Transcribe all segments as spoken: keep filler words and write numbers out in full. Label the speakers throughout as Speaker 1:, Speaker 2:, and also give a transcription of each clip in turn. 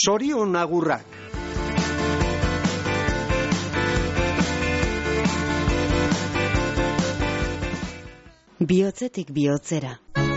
Speaker 1: Zorion agurrak.
Speaker 2: Bihotzetik bihotzera.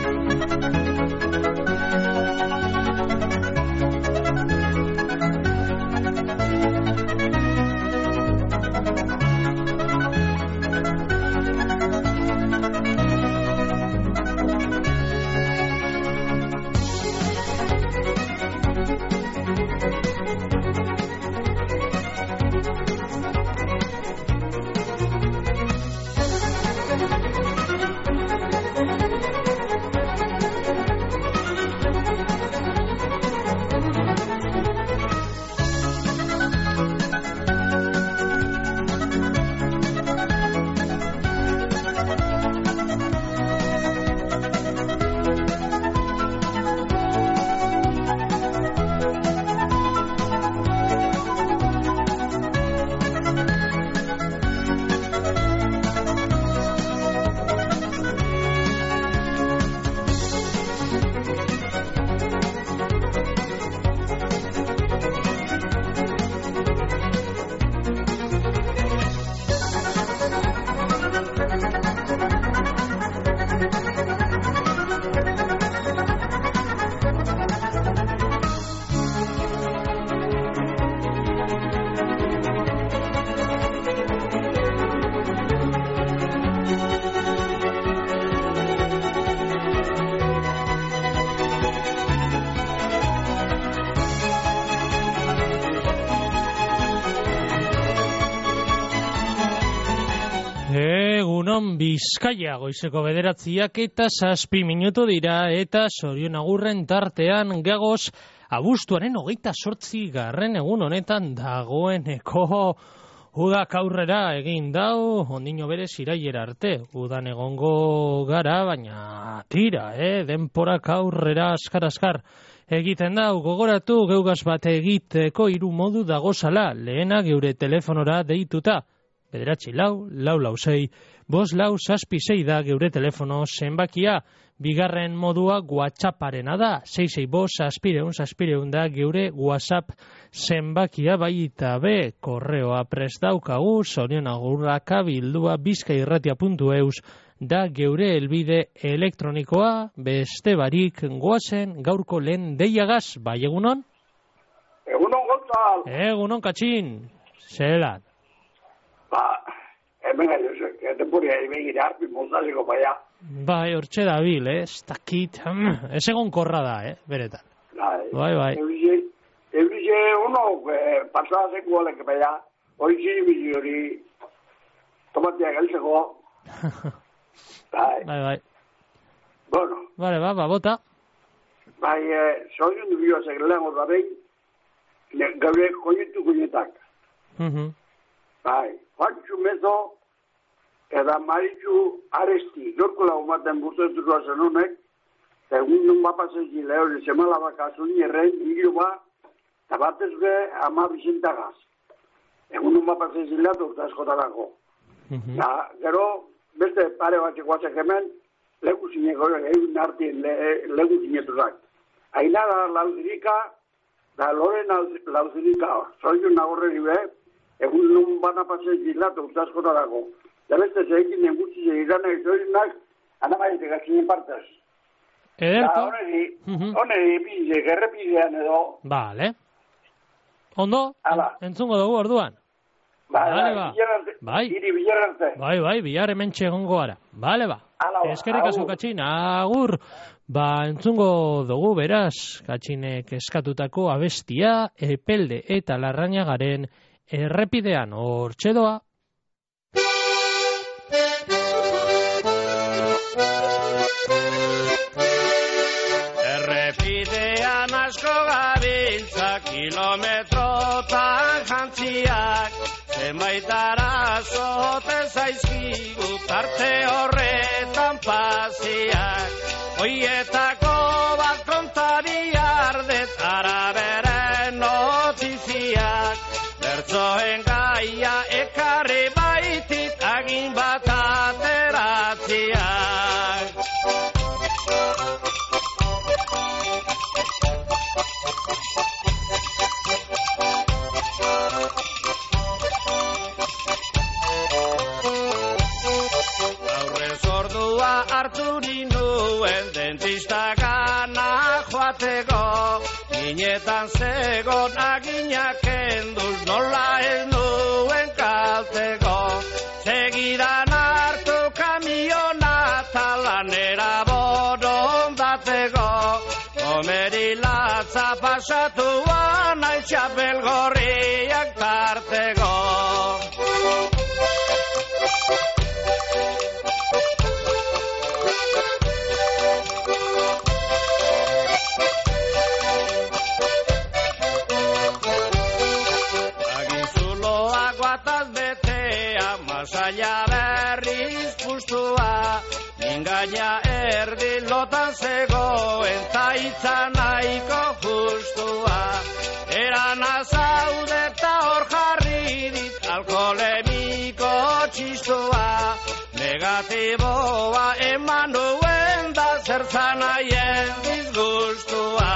Speaker 3: Bizkaia goizeko bederatziak eta zazpi minutu dira eta Zorion agurren tartean gagoz abuztuaren hogeita zortzi garren egun honetan dagoeneko udak aurrera egin dau, ondino berez iraiera arte, udan egongo gara, baina tira, eh? denporak aurrera askar-askar egiten dau, gogoratu geugaz bat egiteko hiru modu dagozala, lehena geure telefonora deituta, bederatzi lau, lau lau sei, bos lau zazpi sei da geure telefono zenbakia, bigarren modua WhatsApparena da, sei sei bos zazpireun zazpireun da geure WhatsApp zenbakia, baita be, korreoa prest daukagu, Zorion agurrak abildua bizkairratia puntu eus da geure helbide elektronikoa, beste barik goazen gaurko lehen deiagaz, bai egunon?
Speaker 4: Egunon Gonzal.
Speaker 3: Egunon Katxin, zelan?
Speaker 4: Ba, hemen gaioz, eten puria ibegira, bimozaziko baia.
Speaker 3: Bai, hortxe da bil, eh? Ez dakit, ez egon korra da, eh? Beretan.
Speaker 4: Bai,
Speaker 3: bai, bai.
Speaker 4: Ebrize uno, pasada zeko alek baia, oizi bizi hori, tomatia galtzeko. Bai.
Speaker 3: Bai, bai.
Speaker 4: Bueno.
Speaker 3: Bale, ba, ba, bota.
Speaker 4: Bai, Zorion du bioa zeglean horra behin, gaure koinetu koinetak.
Speaker 3: Mhm.
Speaker 4: Bai, Juanchu Mezo, eta Maritxu Aresti, lorko lagu maten burteturua zen honek, egun nun bapazezi lehori zemala bakasun erren, hiru ba, eta batez be, ama bizentagaz. Egun nun bapazezi lehatu eta eskotarako. Ja, gero, beste pare batxeko batzek hemen, leku zineko, egin hartien leku zineturak. Ainara lauzirika, da Loren lauzirika, Zorion agurreri be, egun nun bana pasezi lehatu eta eskotarako. Da beste zeikin engutzi zeiranak zoinak, anamaitek atzinen partez.
Speaker 3: Ederto.
Speaker 4: Honeri bize, gerrepizean edo.
Speaker 3: Bale. Ondo, entzungo dugu orduan.
Speaker 4: Bale, ba.
Speaker 3: Bai.
Speaker 4: Iri bilerrante.
Speaker 3: Bai, bai, bilar hemen txegongo gara. Bale, ba. Eskerrik asko Katxin, agur. Ba, entzungo dugu beraz, Katxinek eskatutako abestia, Epelde eta Larrañagaren errepidean hortxe doa.
Speaker 5: Errepidean asko gabiltza kilometrotan jantziak, zenbait arazote zaizkigu tarte horretan pasiak, hoietako bat kontari ardet araberen notiziak, bertsoen gaia ekarri baitit agin bat ateratziak. hartu ninuen dentista gana joateko, ginetan zegon aginak enduz nola ez nuen kalteko. Segidan hartu kamiona talanera borondateko, komeri latza pasatuan aitxapel gorriak tarteko. Saia berriz pustua, mingaina erdi lotan zegoen, taitza nahiko justua. Eran azaude eta hor jarri dit alkoholemiko txistua, negatiboa eman nuen da zertzan aien disgustua.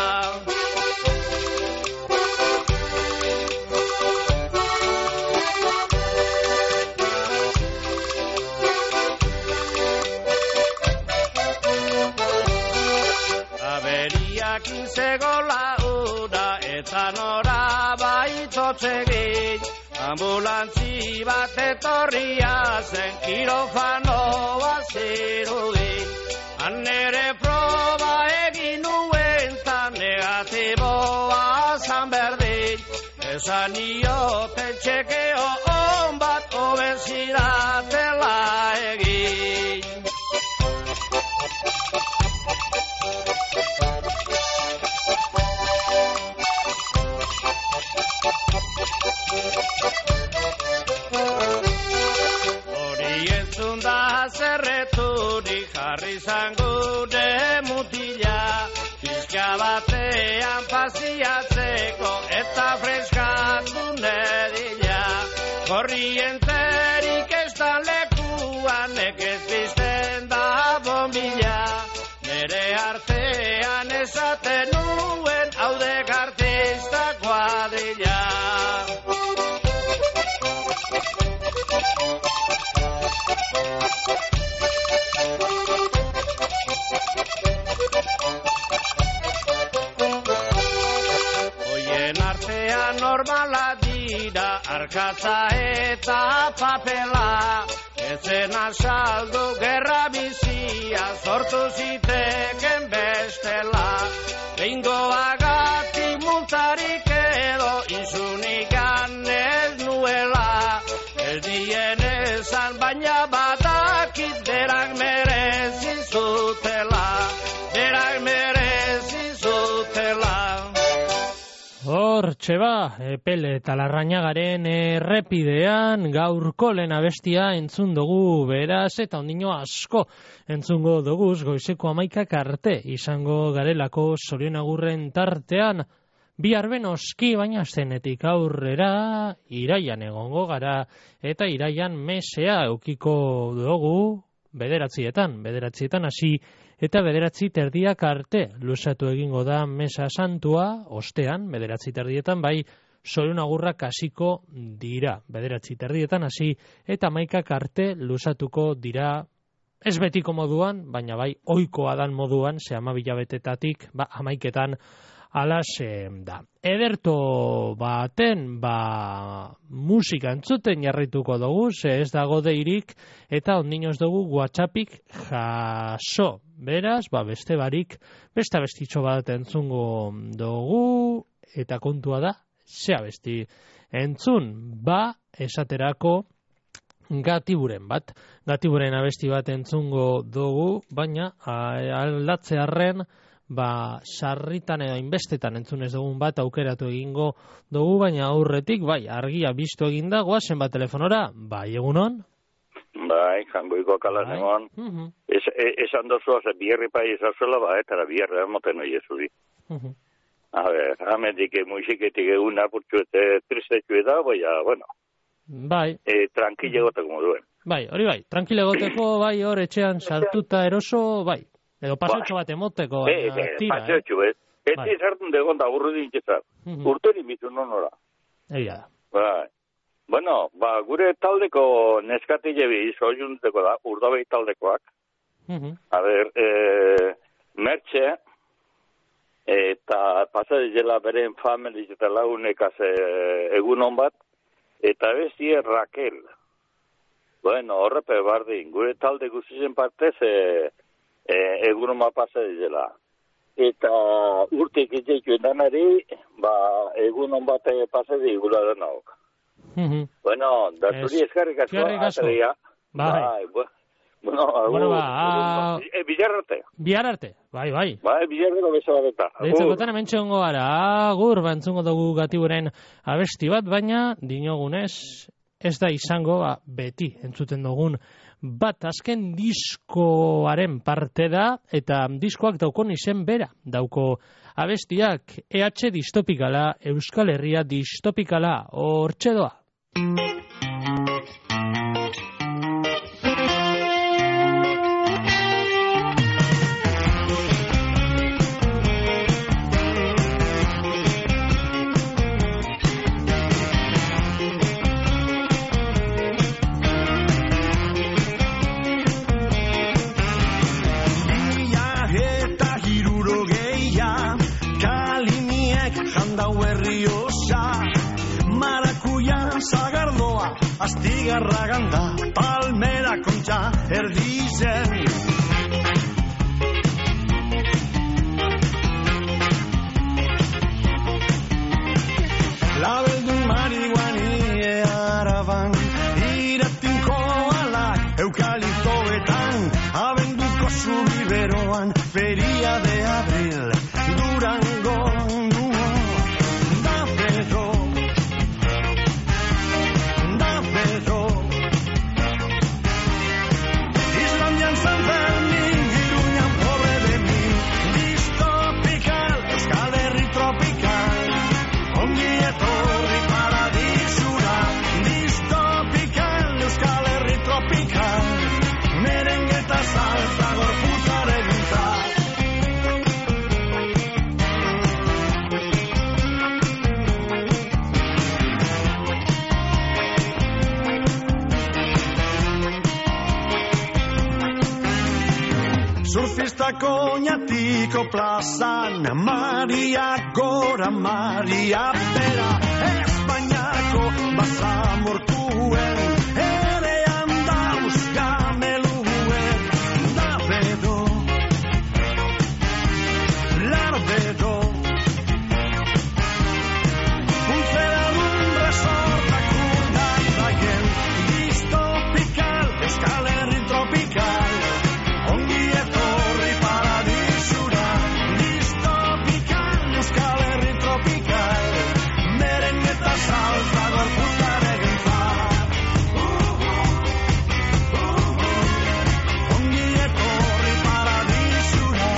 Speaker 5: Zegola ura eta nora baitotzegin, ambulantzi bat etorria zen kirofanoa zirudin. Han ere proba egin nuen ta negatiboa zan berdin, esan ioten txekeo on bat obesidadela egin. Hori entzun da zerreturik jarri zangure mutila, pizka batean paziatzeko eta freskatu nedila. Korrienterik ez da lekuan nekez bizten da bombila, nere artean esaten nuen haude artista kuadrilla. Oien artean normala dira arkatza eta papela, etzen asaldu gerra bizia sortu ziteken bestela. Behingoagatik multarik edo insunik ez nuela, ez dien esan baina badakit berak merezi zutela, berak merezi zutela.
Speaker 3: Hor, txeba, Epele eta Larrañagaren errepidean gaurko lehen abestia entzun dugu, beraz, eta ondino asko entzungo duguz goizeko hamaikak arte izango garelako Zorion Agurren tartean, bihar benoski baina zenetik aurrera iraian egongo gara, eta iraian mesea eukiko dugu bederatzietan, bederatzietan hasi eta bederatzi terdiak arte luzatu egingo da mesa santua, ostean, bederatzi terdietan, bai, Zorion Agurrak hasiko dira. Bederatzi terdietan hasi eta hamaikak arte luzatuko dira, ez betiko moduan, baina bai, ohikoa dan moduan, ze hamabilabetetatik, ba, hamaiketan alaxe da. Ederto baten, ba, musika entzuten jarrituko dugu, ze ez dago deirik, eta ondinoz dugu WhatsAppik jaso. Beraz, ba, beste barik, beste abestitxo bat entzungo dugu, eta kontua da, ze abesti entzun, ba, esaterako Gatiburen bat. Gatiburen abesti bat entzungo dugu, baina aldatzearren, ba, sarritan edo inbestetan entzunez dugun bat aukeratu egingo dugu, baina aurretik, bai, argia biztu egin da, goazen bat telefonora, bai, egunon?
Speaker 1: Bai, jangoiko kalan egon. Uh -huh. es, es, esan dozu, haze, bierri pai ezazuela, ba, eta bierri ermoten oi ezudi. Uh -huh. A ver, hametik musiketik egun apurtxu eta tristetxu eta, bai, bueno.
Speaker 3: Bai.
Speaker 1: E, tranquile goteko moduen.
Speaker 3: Bai, hori bai, tranquile goteko, bai, hor etxean saltuta eroso, bai. Edo paseotxo bat emoteko, baina
Speaker 1: e, e,
Speaker 3: tira,
Speaker 1: paseotxo, eh? Ez bai. Ezartun degon da burru dintzizar. Uh -huh. Urteri mitu nonora.
Speaker 3: Egia da.
Speaker 1: Bai. Bueno, ba, gure taldeko neskati jebi, zoiunteko da, urdabei taldekoak.
Speaker 3: Uh-huh.
Speaker 1: A ber, e, Mertxe, eta pasadizela beren familiz eta lagunekaz e, egunon bat, eta bestie Raquel. Bueno, horrepe bardin, gure talde guztien partez e, e, egunon bat pasadizela. Eta urtik itxeikuen danari, ba, egunon bat pasadi gula denauk.
Speaker 3: Uh-huh.
Speaker 1: Bueno, da zuri eskarrik asko.
Speaker 3: Eskarrik asko. Bai.
Speaker 1: Bai, bueno,
Speaker 3: bueno, ba, a...
Speaker 1: e, bilar arte.
Speaker 3: Bilar arte, bai, bai.
Speaker 1: Bai, bilar arte beso bat eta.
Speaker 3: Deitzekotan hemen txongo gara, agur, bantzungo dugu gatiburen abesti bat, baina dinogunez ez da izango ba, beti entzuten dugun bat azken diskoaren parte da, eta diskoak daukon izen bera, dauko abestiak E H distopikala, Euskal Herria distopikala, hortxe doa.
Speaker 2: Astigarra ganda, palmera kontxa erdizen. Labeldu marihuani araban, iratinko alak eukaliptoetan, abenduko zubiberoan, feria de abril, Durango. Koñatiko plazan, Maria gora, Maria bera, Espainiako basamortuen, ere handauz gameluen, da bedo, lar bedo, untzera dun resortak urdantaien, distopikal, Euskal Herri tropikal, ongi etorri paradisura, distopikal, Euskal Herri tropikal, merengeta salsa gorputzaren entzat. Ongi etorri paradisura,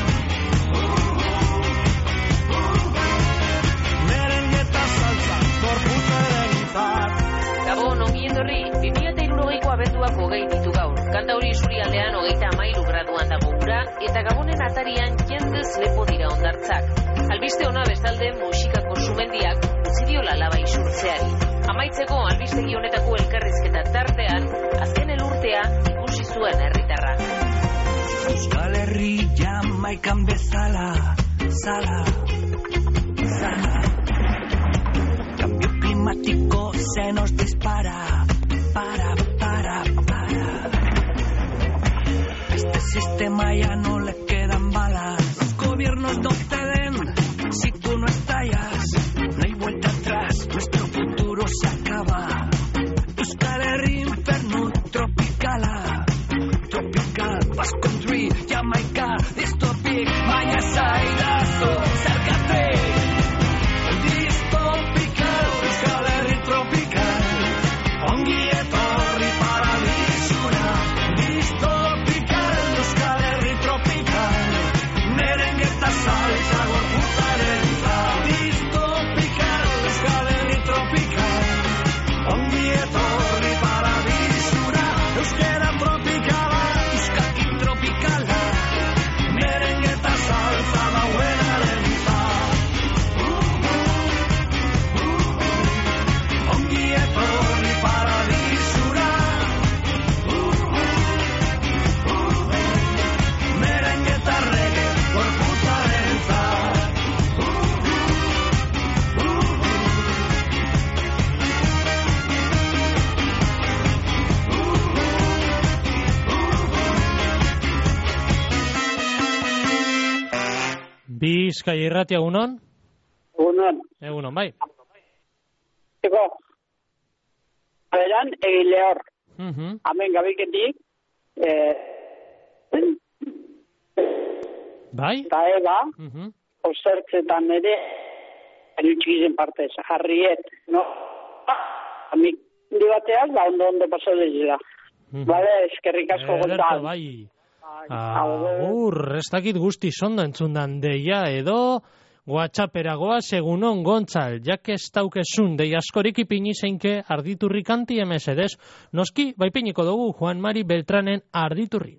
Speaker 2: merengeta salsa gorputzaren entzat.
Speaker 6: Gabon, ongi etorri, bi mila hirurogeiko abenduak hogei ditu gaur. Kantauri isurialdean hogeita hamairu graduan dago ura, eta Gabonen atarian jendez lepo dira hondartzak. Albiste ona bestalde musikako sumendiak utzi diola laba isurtzeari. Amaitzeko albistegi honetako elkarrizketa tartean, azken elurtea ikusi zuen herritarra.
Speaker 7: Euskal Herri Jamaikan bezala, zala, zala. Cambio climático se nos dispara, para, para, para. Este sistema ya no le quedan balas. Los gobiernos no ceden si tú no estallas. No hay vuelta atrás, nuestro futuro se acaba. Euskal Herri inferno tropicala, tropical, Basque Country, Jamaica, dystopic, baina zaidazu, zergate. Dystopical, Euskal Herri tropical, ongi etorri paradisura. Dystopical, Euskal Herri tropical, merengeta salsa gorputzaren zat. Dystopical, Euskal Herri tropical, ongi etorri paradisura. Euskera tropikala, euskakin tropikala, merengeta salsa
Speaker 3: Bizkai irratia egunon?
Speaker 8: Egunon.
Speaker 3: Egunon, bai.
Speaker 8: Ego, eran egile hor.
Speaker 3: Uh -huh.
Speaker 8: Hemen gabiketik, eh,
Speaker 3: bai?
Speaker 8: Eta eba,
Speaker 3: uh -huh.
Speaker 8: Osertzetan ere, erutxikizen partez, harriet, no? Amik, di bateaz, ba, ondo-ondo paso dezela. Uh -huh. Bale, eskerrik asko gontan.
Speaker 3: Ederto, bai. Agur, ez dakit guzti zondo entzundan deia edo WhatsApperagoa segunon gontzal, jak ez daukezun dei askorik ipini zeinke arditurri kanti emesedez. Noski, baipiniko dugu Juan Mari Beltranen arditurri.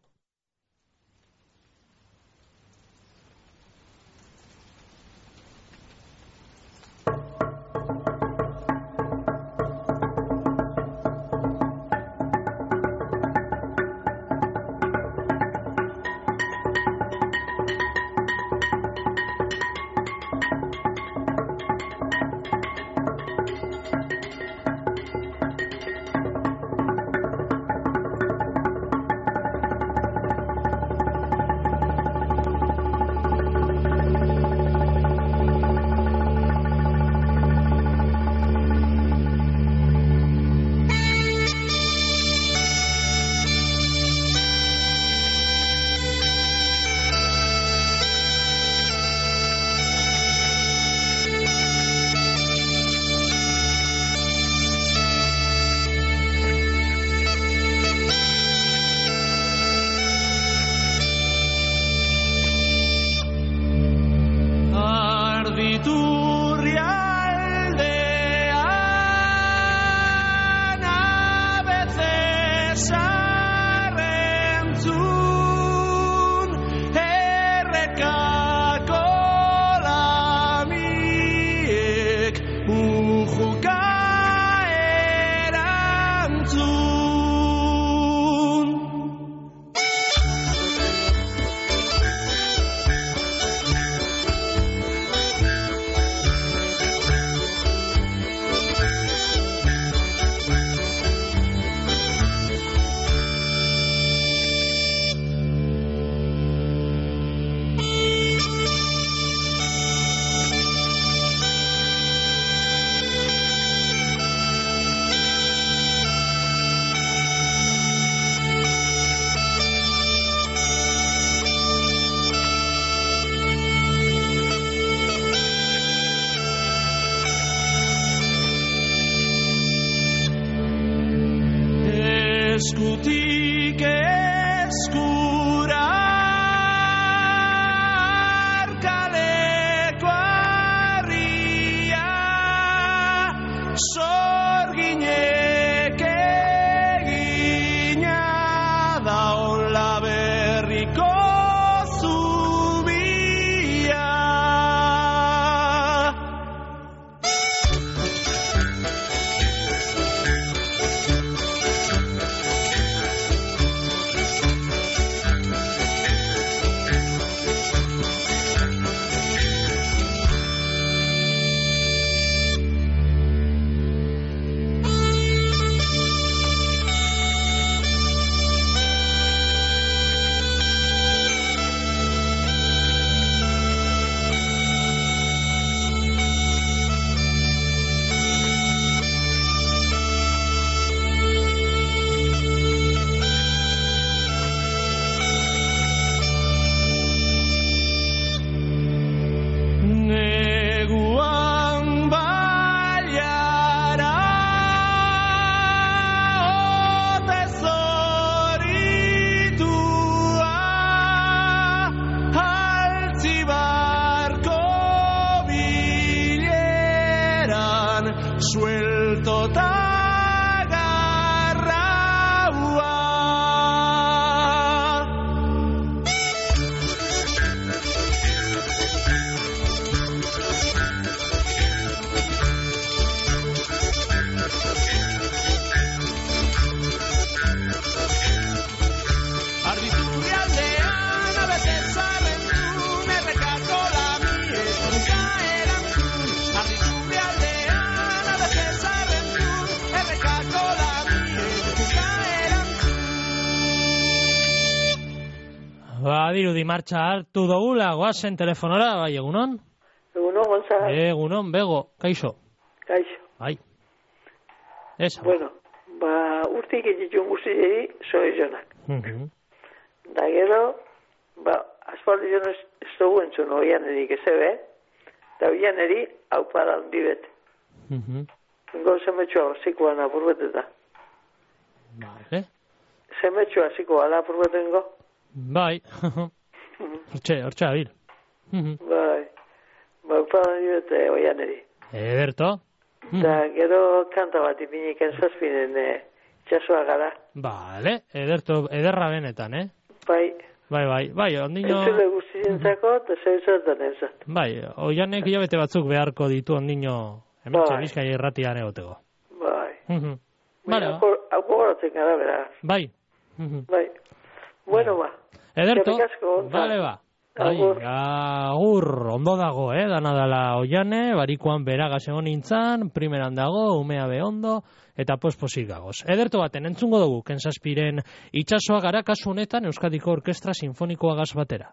Speaker 3: Ba, dirudi martxa hartu dugula, goazen telefonora, bai, egunon?
Speaker 9: Egunon, Gonzalo.
Speaker 3: Egunon, bego, kaixo.
Speaker 9: Kaixo.
Speaker 3: Bai. Esa.
Speaker 9: Bueno, ba, urtik egitun guztiei, soe jonak.
Speaker 3: Uh -huh.
Speaker 9: Da gero, ba, aspaldi joan ez, ez dugu entzun oian erik ezebe, da oian eri hau paran bibet.
Speaker 3: Uh -huh.
Speaker 9: Ingo zemetxoa zikoan apurbeteta.
Speaker 3: Vale.
Speaker 9: Zemetxoa zikoan apurbetengo.
Speaker 3: Bai. Hortxe, hortxe abil.
Speaker 9: Bai. Ba, hau paran bibet oian eri.
Speaker 3: Ederto.
Speaker 9: Da gero kanta bat ipiniken zazpinen eh, txasoa gara.
Speaker 3: Vale, ederto, ederra benetan, eh?
Speaker 9: Bai.
Speaker 3: Bai, bai, bai, ondino...
Speaker 9: Entzule guztientzako, eta zeuzetan entzat.
Speaker 3: Bai, oianek hilabete batzuk beharko ditu ondino hementxe
Speaker 9: Bai.
Speaker 3: Bizkaia irratian egoteko.
Speaker 9: Bai.
Speaker 3: Mhm. Vale, ba.
Speaker 9: Hau gogoratzen gara, bera.
Speaker 3: Bai. Mhm.
Speaker 9: Bai. Bueno, ba.
Speaker 3: Ederto,
Speaker 9: Eskerrik asko, Gonzalo.
Speaker 3: vale, ba. Bai,
Speaker 9: Agur.
Speaker 3: agur, ondo dago, eh, dana dala oiane, barikoan beragaz egon nintzan, primeran dago, umea be ondo, eta posposik gagoz. Ederto baten, entzungo dugu, Kensaspiren itxasoa gara kasu honetan Euskadiko Orkestra Sinfonikoa gaz batera.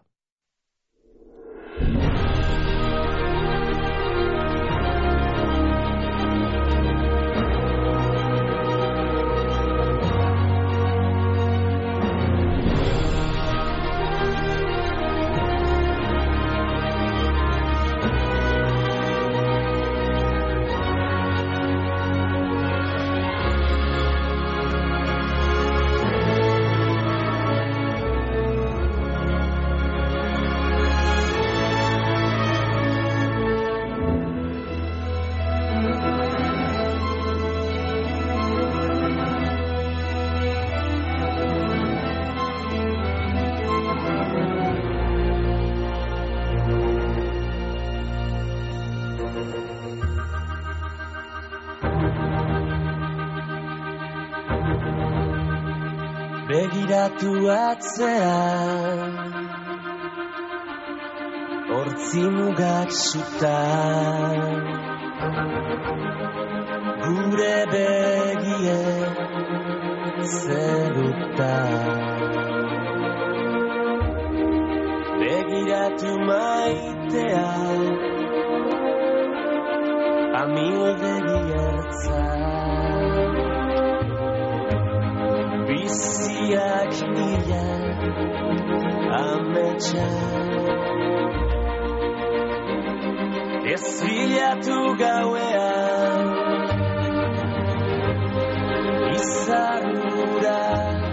Speaker 10: Begiratu atzean hortzi mugak sutan gure begien zerutan begiratu maitea amildegi ertzan biziak nila ametxan ez bilatu gauean izarura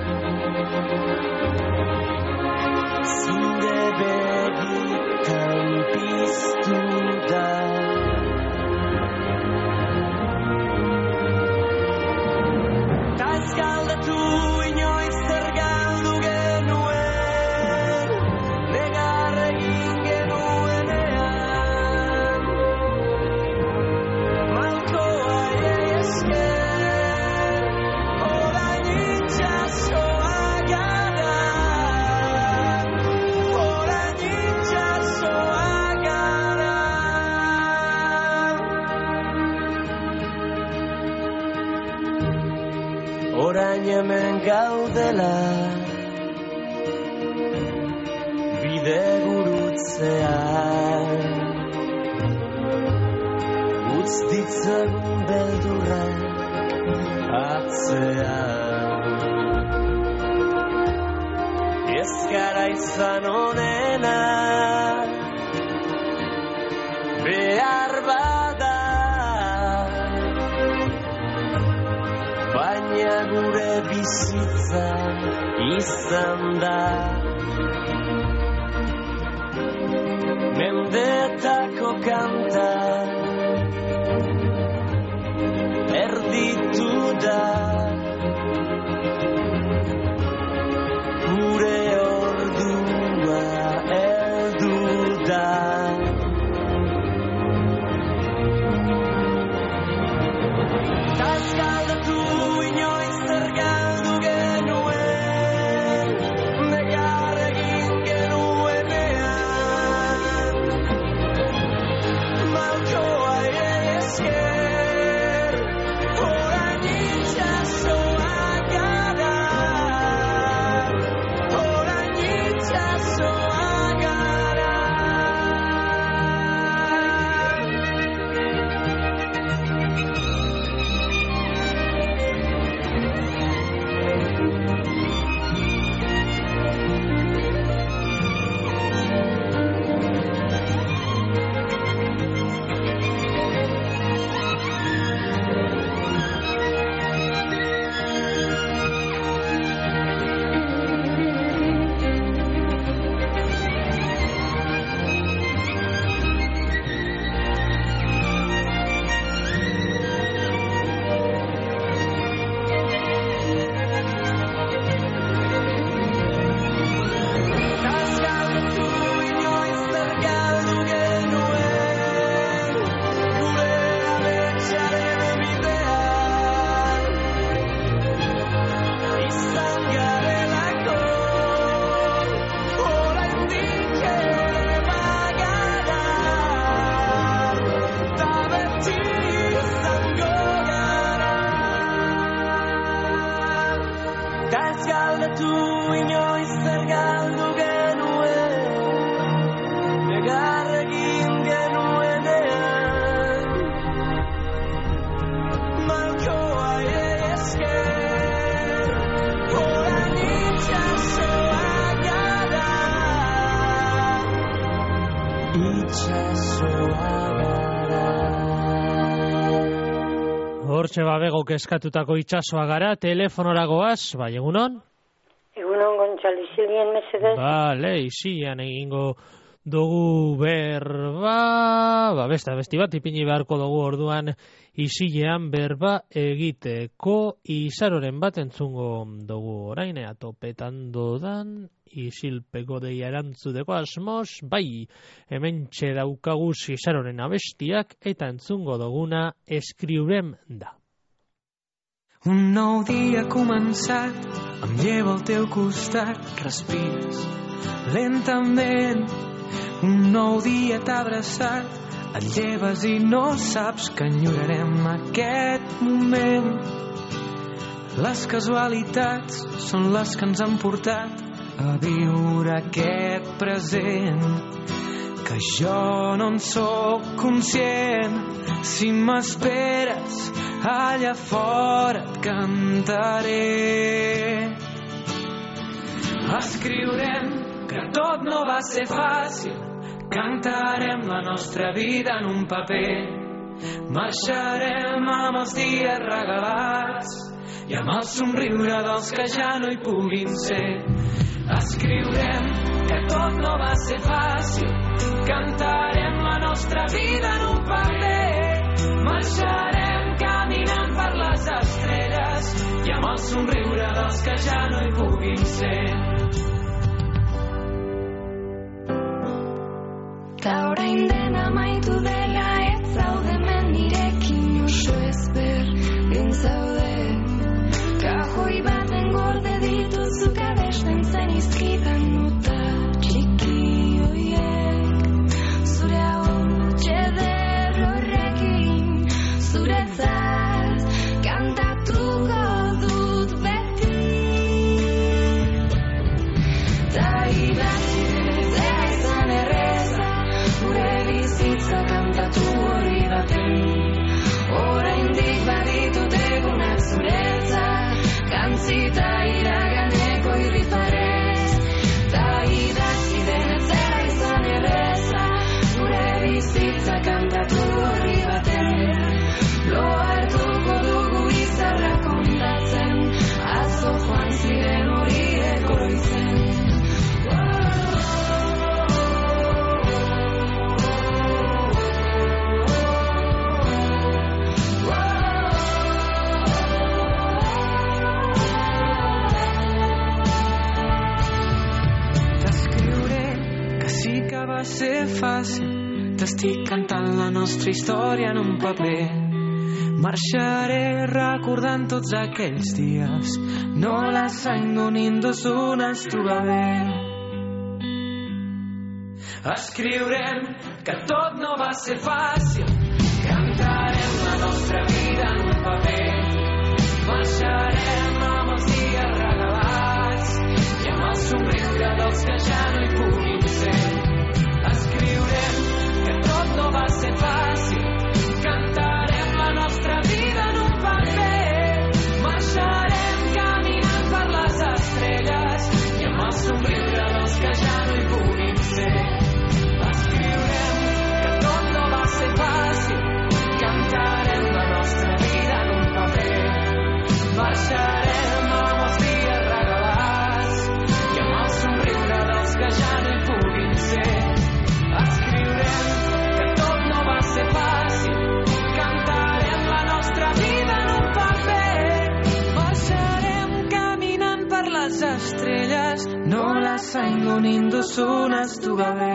Speaker 10: zure begitan piztu da galdetu inoiz zer galdu genuen negar egin genuenean malkoa esker orain itxasoa gara orain itxasoa gara orain hemen gaudela bide gurutzean utz ditzagun beldurra atzean ez gara izan onena behar bada baina gure bizitza izan da mendetako kanta erditu da gure ordua heldu da Tazkaldatu inoiz zer galdu genuen negar egin genuenean itxasoa gara.
Speaker 3: Hortxe babego eskatutako itxasoa gara, telefonoragoaz, bai, egunon?
Speaker 11: Egunon, Gontzalo, izilien mesedez.
Speaker 3: Bale, izian egingo dugu berba, ba, besta, besti bat, ipini beharko dugu orduan isilean berba egiteko izaroren bat entzungo dugu orain, ea topetan dodan isilpeko deia erantzudeko asmoz, bai, hemen daukagu izaroren abestiak eta entzungo duguna escriurem da.
Speaker 10: Un nou dia ha començat, em llevo al teu costat, respires lentament. Un nou dia t'ha abraçat, et lleves i no saps que enyorarem aquest moment. Les casualitats són les que ens han portat a viure aquest present, que jo no en sóc conscient. Si m'esperes allà fora et cantaré. Escriurem que tot no va ser fàcil, cantarem la nostra vida en un paper, marxarem amb els dies regalats i amb el somriure dels que ja no hi puguin ser. Escriurem que tot no va ser fàcil, cantarem la nostra vida en un paper, marxarem caminant per les estrelles i amb el somriure dels que ja no hi puguin ser.
Speaker 12: Ta orain dena amaitu dela ez zaude nirekin oso ezberdin zaude. Kajoi baten gorde dituzu kabesten zen izkidan nota txiki hoiek. Zure ahotxe eder horrekin zuretzat kantatuko dut beti. Ta idatzi zera izan erreza, gure bizitza kantatu horri baten. Oraindik baditut egunak zuretzat, kantzita iraganeko irrifarez. Ta idatzi denetzera izan erreza, gure bizitza kantatu horri baten. Lo hartuko dugu izarra kontatzen, atzo joan ziren horiek oroitzen.
Speaker 10: Va ser fàcil, t'estic cantant la nostra història en un paper. Marxaré recordant tots aquells dies, no las indonindo unes trobar bé. Escriurem que tot no va ser fàcil, cantarem la nostra vida en un paper, marxarem amb els dies regalats i amb el somriure dels que ja no hi puguin ser. Escriurem que tot no va ser fàcil, cantarem la nostra vida en un paper, marxarem caminant per les estrelles i amb el somriure dels que ja no hi puguin ser. Escriurem que tot no va ser fàcil, cantarem la nostra vida en un paper, marxarem amb els dies regalats i amb el somriure dels que ja no hi puguin ser. Escriurem que tot no va ser fàcil, cantarem la nostra vida en un paper, marxarem caminant per les estrelles, no las indonindo unes trobar bé.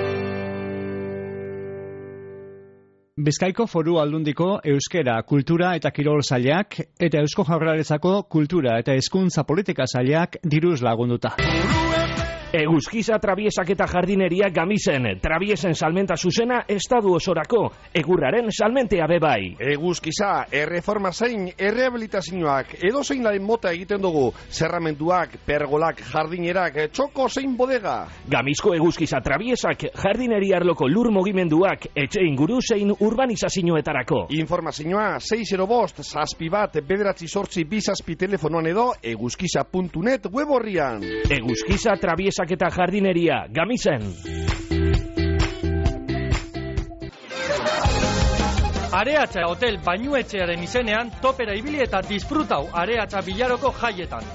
Speaker 13: Bizkaiko Foru Aldundiko Euskera, Kultura eta Kirol Sailak eta Eusko Jaurlaritzako Kultura eta Hezkuntza Politika Sailak diruz lagunduta.
Speaker 14: Eguzkiza Trabiesak eta Jardineria Gamisen, Trabiesen salmenta zuzena estadu osorako, egurraren salmentea bebai.
Speaker 15: Eguzkiza, erreforma zein, errehabilitazioak, edo zein laren mota egiten dugu, zerramentuak, pergolak, jardinerak, txoko zein bodega.
Speaker 14: Gamizko Eguzkiza Trabiesak, Jardineria arloko lur mugimenduak, etxe inguru zein urbanizazioetarako.
Speaker 15: Informazioa, sei zero bost, zazpi bat, bederatzi sortzi bizazpi telefonoan edo, eguzkiza puntu net web horrian.
Speaker 14: Eguzkiza Trabiesak eta Jardineria, Gamisen.
Speaker 16: Areatza Hotel Bainuetxearen izenean topera ibili eta disfrutau Areatza Bilaroko jaietan.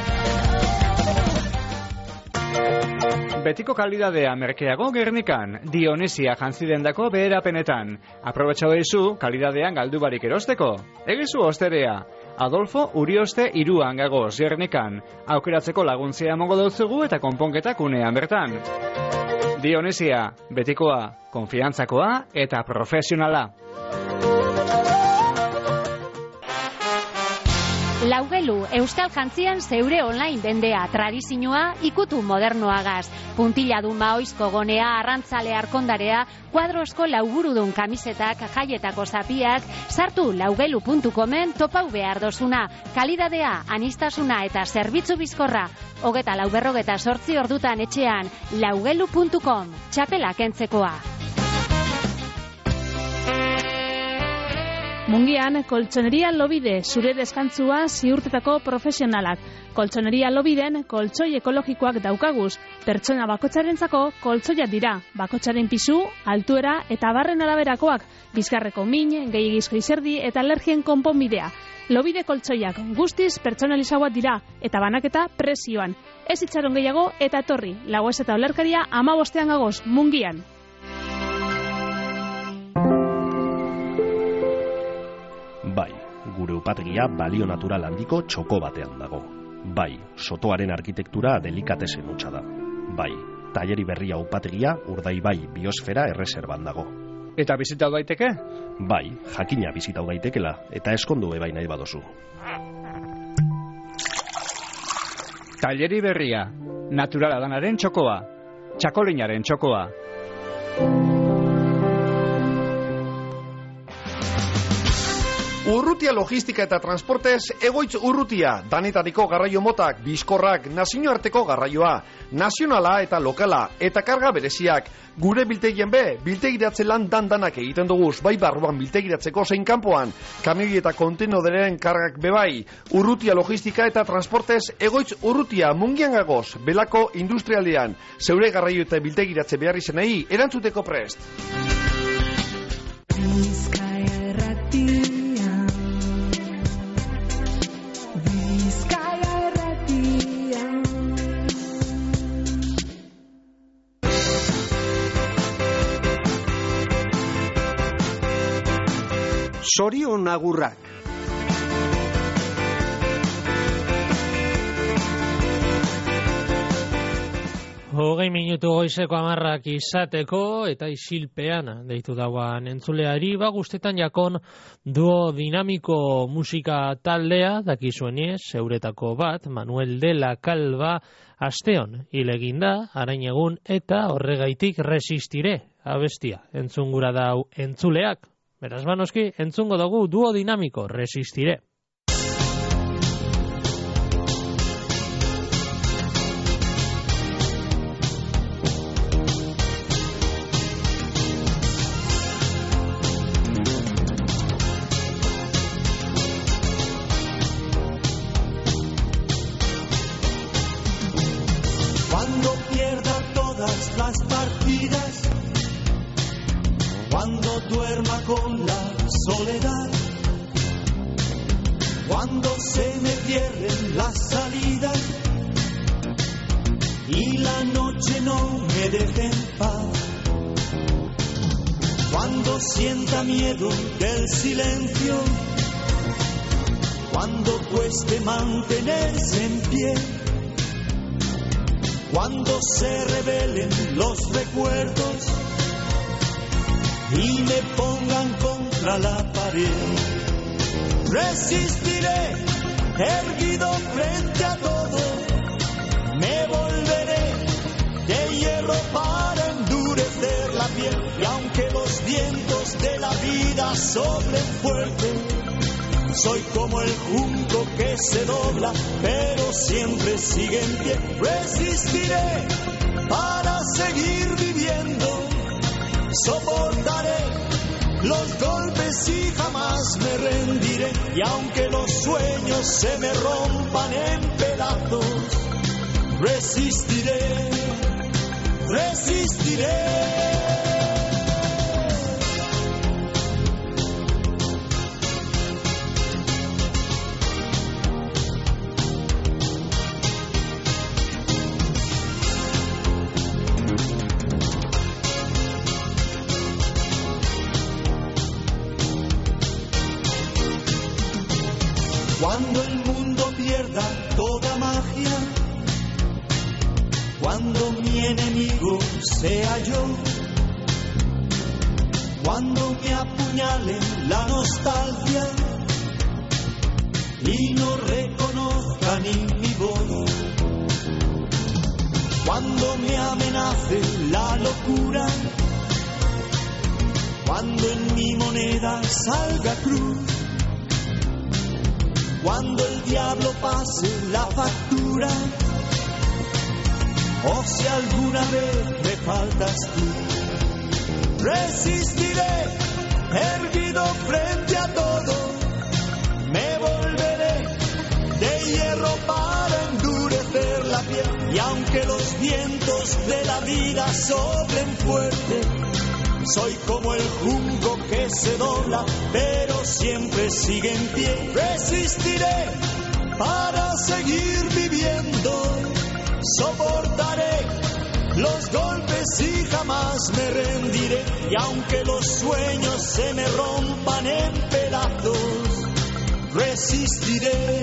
Speaker 13: Betiko kalidadea merkeago Gernikan, Dionesia jantzidendako beherapenetan. Aprobetxau daizu kalidadean galdu barik erosteko. Egizu osterea. Adolfo Urioste iruan gagoz Gernikan. Aukeratzeko laguntzea emango dautzugu eta konponketak unean bertan. Dionesia, betikoa, konfiantzakoa eta profesionala.
Speaker 17: Laugelu, Euskal Jantzian zeure online dendea, tradizioa ikutu modernoagaz. Puntiladun maoizko gonea, arrantzale arkondarea, kuadrosko lauburudun kamisetak, jaietako zapiak, sartu laugelu puntu comen topau behar dozuna. Kalidadea, anistasuna eta zerbitzu bizkorra. Hogeta lauberrogeta sortzi ordutan etxean, laugelu puntu com, txapela kentzekoa.
Speaker 18: Mungian, koltsoneria Lobide, zure deskantzua ziurtetako profesionalak. Koltsoneria Lobiden, koltsoi ekologikoak daukaguz. Pertsona bakotxarentzako koltsoiak dira. Bakotxaren pisu, altuera eta barren araberakoak. Bizkarreko min, gehiagizko izerdi eta alergien konponbidea. Lobide koltsoiak guztiz pertsonalizauak dira eta banaketa prezioan. Ez itxaron gehiago eta etorri. Lagoez eta olerkaria hamabostean gagoz, Mungian.
Speaker 19: Bai, gure upategia balio natural handiko txoko batean dago. Bai, sotoaren arkitektura delikatesen hutsa da. Bai, taileri berria upategia Urdaibai biosfera erreserban dago.
Speaker 13: Eta bizitau daiteke?
Speaker 19: Bai, jakina bizitau daitekela, eta eskondu ebai nahi badozu.
Speaker 13: Taileri berria, naturala danaren txokoa, txakolinaren txokoa.
Speaker 15: Urrutia logistika eta transportez, egoitz urrutia, danetariko garraio motak, bizkorrak, nazioarteko garraioa, nazionala eta lokala, eta karga bereziak. Gure biltegien be, biltegiratze lan dan-danak egiten duguz, bai barruan biltegiratzeko zein kanpoan, kamioi eta kontenoderen kargak bebai. Urrutia logistika eta transportez, egoitz urrutia, Mungian gagoz, Belako industrialdean, zeure garraio eta biltegiratze behar izenei, erantzuteko prest.
Speaker 20: Zorion agurrak.
Speaker 3: Hogei minutu goizeko amarrak izateko eta isilpean deitu dauan entzuleari, ba guztetan jakon duo dinamiko musika taldea, dakizueniez, euretako bat, Manuel de la Calva, asteon hileginda, arain egun eta horregaitik resistire, abestia, entzungura dau entzuleak. Beraz banoski, entzungo dugu duo dinamiko, resistire.
Speaker 2: Cuando pierda todas las partidas, cuando duerma con la soledad, cuando se me cierren las salidas y la noche no me deje en paz, cuando sienta miedo del silencio, cuando cueste mantenerse en pie, cuando se revelen los recuerdos y me pongan contra la pared, resistiré erguido frente a todo, me volveré de hierro para endurecer la piel, y aunque los vientos de la vida soplen fuerte, soy como el junco que se dobla pero siempre sigue en pie, resistiré para seguir viviendo, soportaré los golpes y jamás me rendiré, y aunque los sueños se me rompan en pedazos, resistiré, resistiré. sea yo. Cuando me apuñalen la nostalgia y no reconozca ni mi voz. Cuando me amenace la locura, cuando en mi moneda salga cruz, cuando el diablo pase la factura, o si alguna vez me faltas tú, resistiré erguido frente a todo, me volveré de hierro para endurecer la piel, y aunque los vientos de la vida soplen fuerte, soy como el junco que se dobla, pero siempre sigue en pie. Resistiré para seguir viviendo, soportaré los golpes y jamás me rendiré. Y aunque los sueños se me rompan en pedazos, resistiré,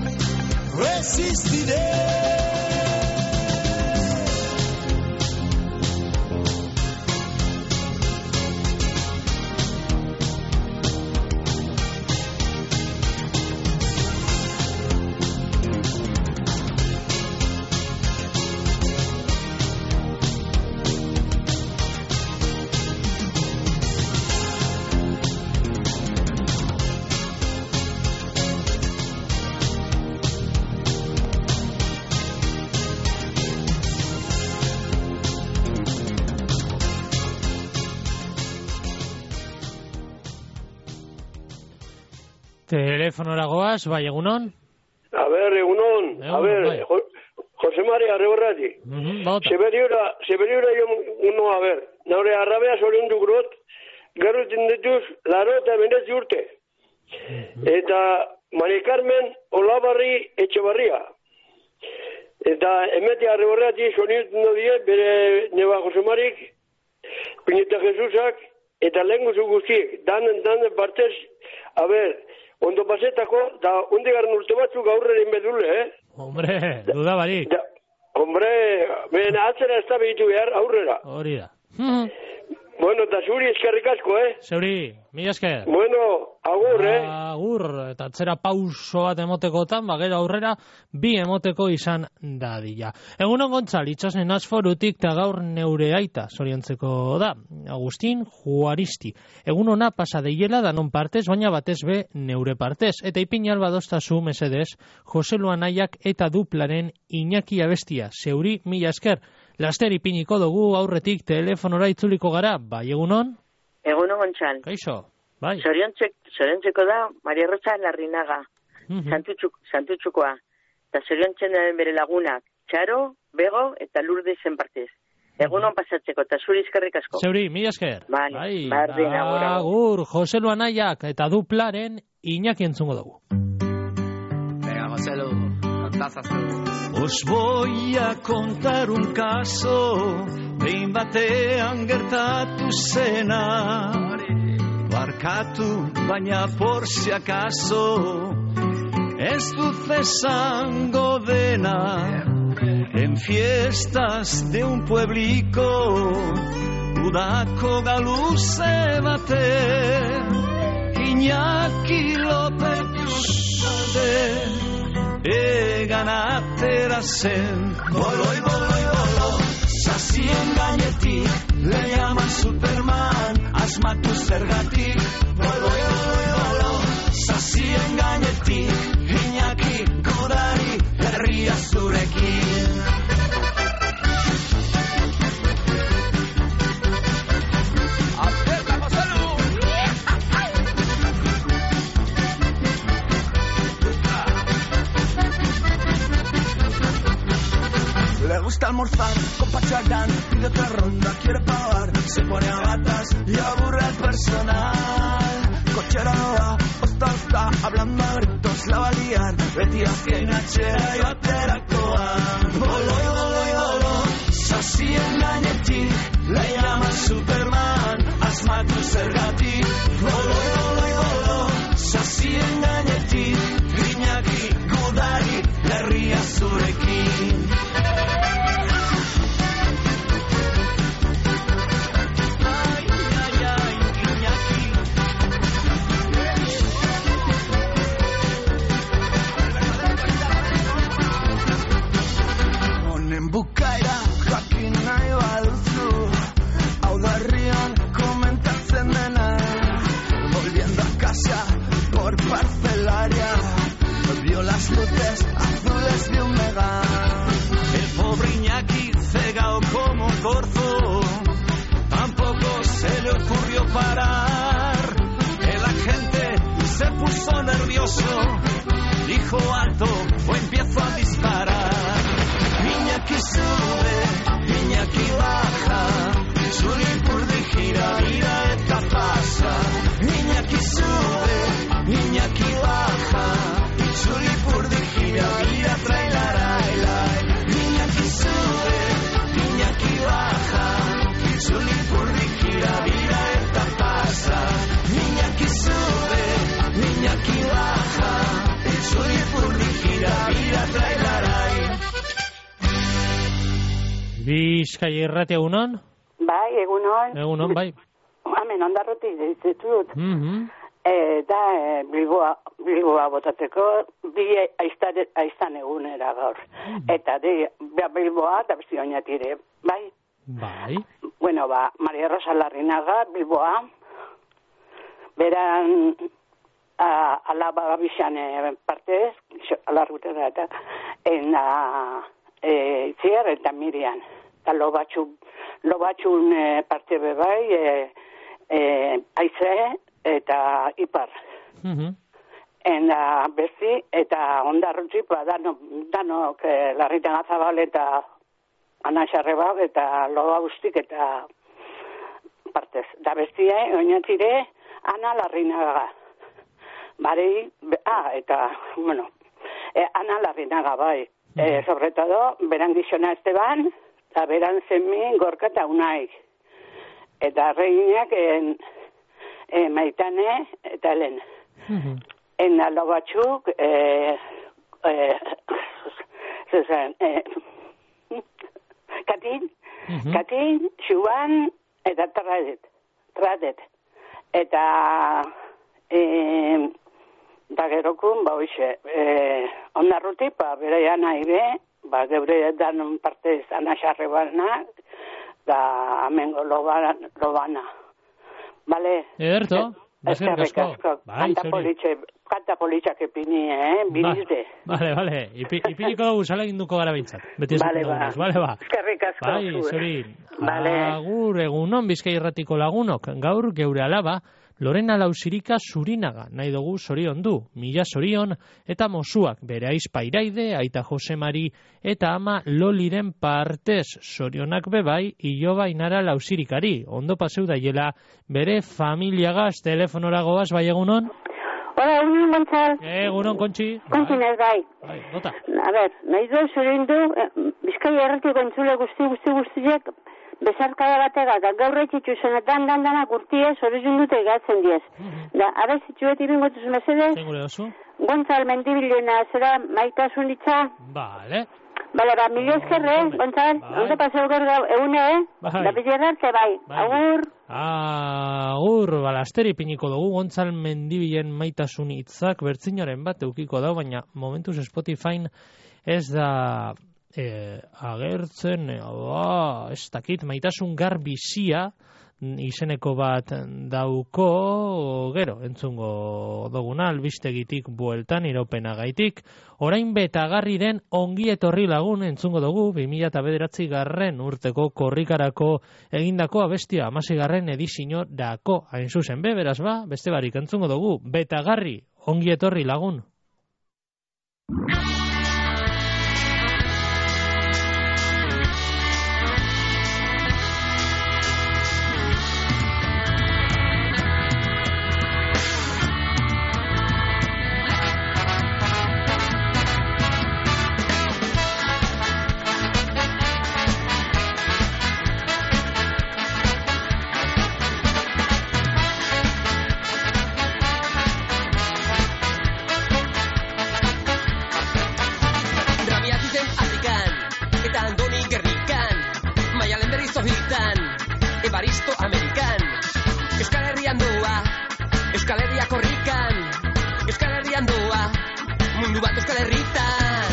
Speaker 2: resistiré.
Speaker 3: Telefonora goaz, bai, egunon?
Speaker 21: A ber, egunon, a ber,
Speaker 3: bai.
Speaker 21: jo, Jose Maria Arreborrati.
Speaker 3: Mm-hmm, bota.
Speaker 21: Seberiura, seberiura jo uno, a ber, naure arrabea zorion dugrot, gero dituz, laro eta emenetzi urte. Mm-hmm. Eta Mari Carmen Olabarri Etxebarria. Eta emeti Arreborrati zorion die, bere neba Jose Marik, Pineta Jesusak, eta lehen guzu guztiek, danen, danen partez, a ber, ondo pasetako, da hundigarren urte batzuk aurreren bedule, eh?
Speaker 3: Hombre, duda barik.
Speaker 21: Da, hombre, ben atzera ez da behitu behar, aurrera.
Speaker 3: Hori da.
Speaker 21: Bueno, eta zuri eskerrik asko, eh?
Speaker 3: Zeuri, mila esker.
Speaker 21: Bueno, agur, eh?
Speaker 3: Agur, eta atzera pauso bat emotekotan, bagero aurrera, bi emoteko izan dadila. Egunon Gontzal, itxasnen asforutik ta gaur neure aita, zoriontzeko da. Agustin Juaristi. Egunona pasa deiela danon partez, baina batez be neure partez. Eta ipinal badostazu mesedez, Jose Luanaiak eta duplaren Iñaki abestia. Zeuri, mila esker. Laster ipiniko dugu aurretik telefonora itzuliko gara, bai egunon?
Speaker 22: Egunon Gontzal.
Speaker 3: Kaixo, bai.
Speaker 22: Zoriontzeko da Maria Rosa Larrinaga, mm-hmm. Santutxuk, Santutxukoa. Eta zoriontzen den bere lagunak, Txaro, Bego eta Lurdezen partez. Egunon pasatzeko, eta zuri eskerrik asko.
Speaker 3: Zeuri, mila esker.
Speaker 22: Vale,
Speaker 3: bai,
Speaker 22: bardin, agur.
Speaker 3: Agur, Jose Luanaiak eta duplaren Iñaki entzungo dugu.
Speaker 5: Venga, Joselu, kontazazu.
Speaker 2: Os voy a contar un caso, behin batean gertatu zena. Barkatu, baina por si acaso, ez dut esango dena. En fiestas de un pueblico, udako galuze bate, Iñaki López alde. Egan atera zen, boloi, boloi, bolo, sasien gainetik, le llaman Superman, asmatu zergatik, boloi, boloi, bolo, sasien gainetik, Iñaki Gudari, herria zurekin. Le gusta almorzar con Pachardán, pide otra ronda, quiere pagar, se pone a gatas y aburre al personal. Cochera no va, osta, osta, hablando a gritos, la va a liar, beti azken atxera y baterakoa. Boloi, boloi, bolo, sasien gainetik, le llaman Superman, asmatu zergatik. Boloi, boloi, bolo, sasien gainetik, Iñaki Gudari, herria zurekin. las luces azules de un mega. El pobre Iñaki cegao como corzo, tampoco se le ocurrió parar. El agente se puso nervioso, dijo alto o empiezo a disparar. Iñaki sube, Iñaki baja, Zuripurdi gira, gira eta pasa. Iñaki sube, Iñaki baja, Zuripurdi gira, gira, trailarai. Iñaki sube, Iñaki baja, Zuripurdi gira, gira eta pasa. Iñaki sube, Iñaki baja, Zuripurdi gira, gira, trailarai.
Speaker 3: Bizkai irrati egunon?
Speaker 1: Bai, egunon.
Speaker 3: Egunon, bai.
Speaker 1: Hemen ondarrotik dizitut.
Speaker 3: Mhm.
Speaker 1: Eta e, Bilboa, Bilboa botatzeko bi aiztan, aiztan egunera gaur. Eta di, Bilboa eta besti oinatire, bai?
Speaker 3: Bai.
Speaker 1: Bueno, ba, Maria Rosa Larrinaga, Bilboa, beran a, alaba bixane partez, alargutera eta en a, e, Itziar eta Mirian. Eta lo batxu, lo batxun e, parte bebai, e, e, aize eta ipar.
Speaker 3: Mhm.
Speaker 1: Ena bezi eta ondarrutzi, ba, dano, danok e, Larritan Azabal eta Ana Xarrebak eta loba guztik eta partez. Da bestie, oinatire, Ana Larrinaga. Barei, be, ah, eta, bueno, e, Ana Larrinaga, bai. Mhm. E, sobre todo, beran gizona Esteban, eta beran zenmin Gorka eta Unai. Eta reinak en, en Maitane eta Helen.
Speaker 3: Mhm.
Speaker 1: En alo batzuk, e, e, zuzen, e, Katin,
Speaker 3: Mhm.
Speaker 1: Katin, Xuban eta Tradet. Tradet. Eta e, da gerokun, ba hoxe, e, ondarruti, ba, bere jana ibe, ba, geure danon partez Ana Xarrebana, da amengo lobana. lobana. Vale?
Speaker 3: Ederto.
Speaker 1: Eskerrik asko.
Speaker 3: Bai,
Speaker 1: Kanta politxe, kanta politxak epini, eh? Binizte.
Speaker 3: Vale, vale. Ipi, ipiniko dugu, sala eginduko gara bintzat. Beti ez
Speaker 1: Vale, ba.
Speaker 3: Vale, ba.
Speaker 1: Eskerrik asko.
Speaker 3: Bai,
Speaker 1: zure.
Speaker 3: zuri.
Speaker 1: Vale.
Speaker 3: Agur egunon Bizkai irratiko lagunok. Gaur geure alaba, Lorena Lausirika Zurinaga, nahi dugu zorion du, mila zorion, eta mosuak bere aizpa Iraide, aita Jose Mari, eta ama Loliren partez, zorionak bebai, iloba Inara Lausirikari, ondo paseu daiela, bere familiagaz, telefonora goaz, bai egunon?
Speaker 11: Hola, egunon, Gontzal.
Speaker 3: Egunon, Kontxi.
Speaker 11: Kontxi nez, bai.
Speaker 3: Bai, bota.
Speaker 11: A ber, nahi du zorion du, eh, Bizkai erratiko entzule guzti, guzti, guztiek, bezarkada batega, da gaur etxitu zena, dan, dan, danak urtie, zorizun dute egatzen diez. Da, abez itxuet ibingotu zu mesedez?
Speaker 3: Zengure dozu?
Speaker 11: Gontzal mendibilena, zera maitasun ditza?
Speaker 3: Vale.
Speaker 11: Bale, ba, mila eskerre, Gontzal, ondo paseu gaur egune, eh?
Speaker 3: Bai.
Speaker 11: Da bizerrarte, bai. Agur.
Speaker 3: Agur, balasteri piniko dugu, Gontzal mendibilen maitasun hitzak bertzinaren bat eukiko dau, baina momentuz Spotifyn ez da... E, agertzen, e, ba, ez dakit, maitasun garbizia izeneko bat dauko, gero, entzungo duguna, albistegitik bueltan, iraupenagaitik, orain betagarri den ongi etorri lagun entzungo dugu, bi mila bederatzi garren urteko korrikarako egindako abestia, amasi garren edizio dako, hain zuzen be, beraz ba, beste barik entzungo dugu, betagarri, ongi etorri lagun.
Speaker 4: Evaristo Amerikan, Euskal Herrian doa, Euskal Herria korrikan, Euskal Herrian doa, mundu bat Euskal Herritan.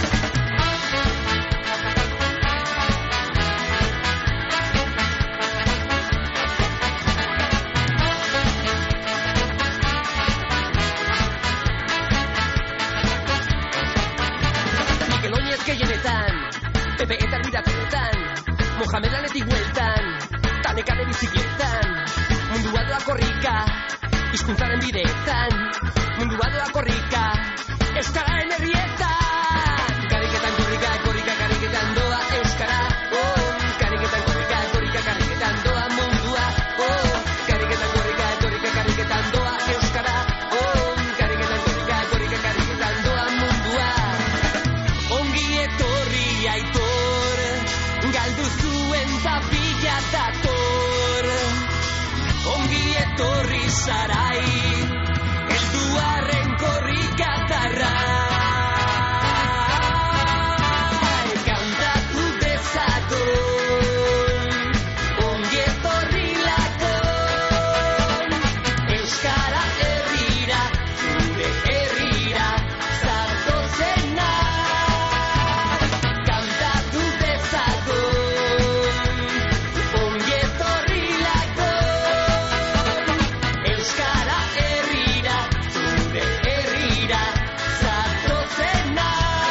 Speaker 4: bere bizikietan, mundua doa korrika, hizkuntzaren bideetan, mundua doa korrika, euskararen herrietan. Kariketan korrika, korrika, kariketan doa euskara, oh, kariketan korrika, korrika, kariketan doa mundua, oh, kariketan korrika, korrika, kariketan doa euskara, oh, kariketan korrika, korrika, kariketan doa mundua. Ongi etorri aitor, galdu zuen tapila dator. Ongi etorri sarai, elduarren korrikatarra. Kantatu dezagun, ongi etorri lakon. Euskara herrira, gure herrira, zatozenak. Kantatu dezagun, ongi etorri lakon. Euskara herrira, gure herrira, zatozenak.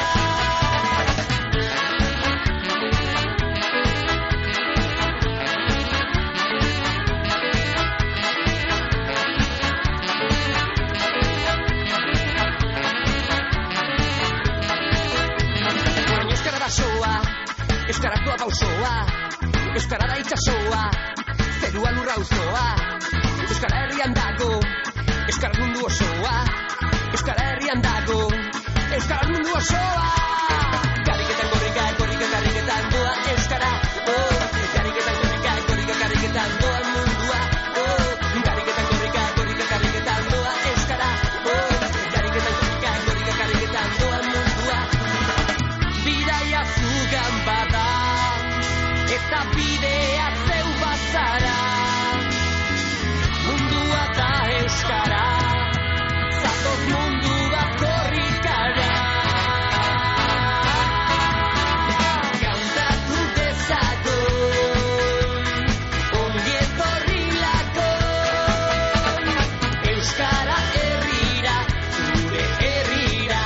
Speaker 4: Orain euskara da soa, euskaratua pausoa, euskara da itxasoa, zerua lurra auzoa, euskara herrian dago, euskara mundu osoa, euskara herrian dago, euskara mundu osoa. Kariketan korrika, korrika, kariketan doa euskara, oh, kariketan korrika, korrika, kariketan doa mundua, oh, kariketan korrika, korrika, kariketan doa euskara, oh, kariketan korrika, korrika, kariketan doa mundua. Bidaia zugan bada, eta bidea zeu bazara, mundua da euskara, zatoz mundu bat korrikara. Kantatu dezagun, ongi etorri lakon. Euskara herrira, gure herrira,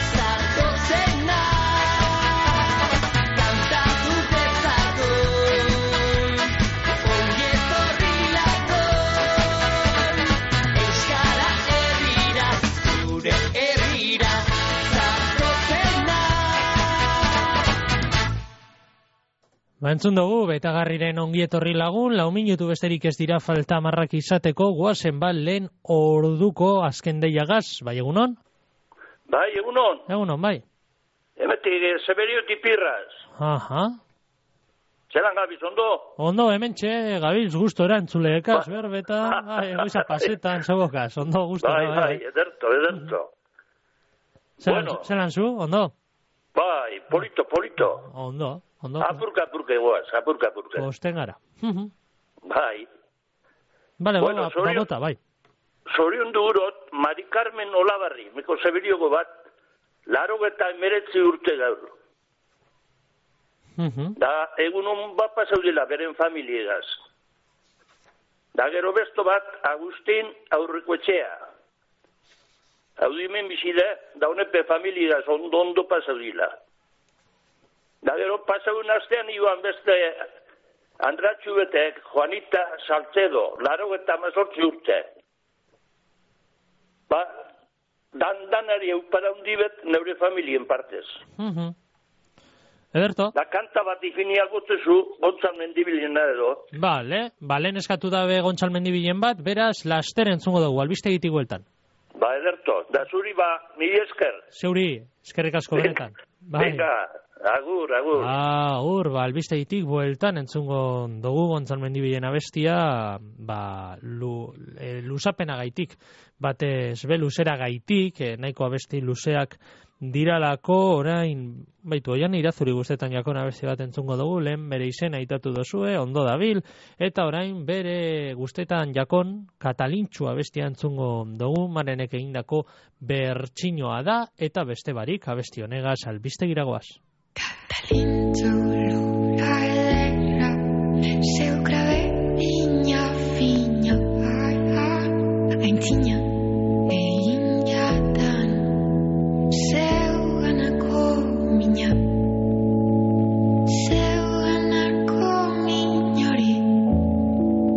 Speaker 4: zatozenak. Kantatu dezagun, ongi etorri lakon. Euskara herrira, gure herrira, zatozenak.
Speaker 3: Ba, entzun dugu, Betagarriren ongi etorri lagun, lau minutu besterik ez dira falta marrak izateko, guazen bat lehen orduko azken deiagaz, bai egunon?
Speaker 6: Bai, egunon.
Speaker 3: Egunon, bai.
Speaker 6: Hemetik, eh, Severio Tipirraz.
Speaker 3: Aha.
Speaker 6: Zelan gabiz, ondo?
Speaker 3: Ondo, hemen txe, gabiltz gustora entzuleekaz, berbeta, bai, egoiza pasetan, zebokaz, ondo gustora.
Speaker 6: Bai, bai, ederto, ederto.
Speaker 3: Zelan,
Speaker 6: Bueno.
Speaker 3: zelan zu, ondo?
Speaker 6: Bai, polito, polito.
Speaker 3: Ondo, ondo.
Speaker 6: Apurka, apurka egoaz, apurka, apurka.
Speaker 3: Posten gara. Mhm.
Speaker 6: Bai.
Speaker 3: Bale,
Speaker 6: Bueno,
Speaker 3: ba,
Speaker 6: zorion-
Speaker 3: babota, bai.
Speaker 6: Zorion durot, Mari Carmen Olabarri, meko Severioko bat, laro eta emeretzi urte gaur.
Speaker 3: Mhm.
Speaker 6: Da, egunon bat pasaudela, beren familiegaz. Da, gero besto bat, Agustin Aurrekoetxea. Hau dimen bizide, da honepe familiegaz ondo ondo pasaudela. Da, gero pasaun astean iban beste Andratxu betek, Juanita Salcedo, laro eta mazortzi urte. Ba, dan-danari eupara hundibet neure familien partez.
Speaker 3: Mhm. Ederto.
Speaker 6: Da kanta bat ifini agotzezu, gontzan mendibilen edo.
Speaker 3: Bale, balen eskatu dabe Gontzal Mendibilen bat, beraz, laster entzungo dugu, albistegitik bueltan.
Speaker 6: Ba, ederto. Da zuri ba, mili esker.
Speaker 3: Zeuri, eskerrik asko benetan. Bai.
Speaker 6: Venga, agur, agur.
Speaker 3: Agur, ba, albistegitik bueltan entzungo dugu Gontzal Mendibilen abestia, ba, lu, e, luzapena gaitik, batez be luzera gaitik, e, nahiko abesti luzeak diralako, orain, baitu, oian irazuri guztetan jakon abesti bat entzungo dugu, lehen bere izena aitatu dozue, ondo dabil, eta orain bere guztetan jakon katalintxu abestia entzungo dugu, marenek egindako bertxinoa da, eta beste barik abesti honegaz albistegiragoaz.
Speaker 12: Katalintxu lura ederra, zeu grabe ina fina, aintzina egin jatan, zeu ganako mina, zeu ganako minori,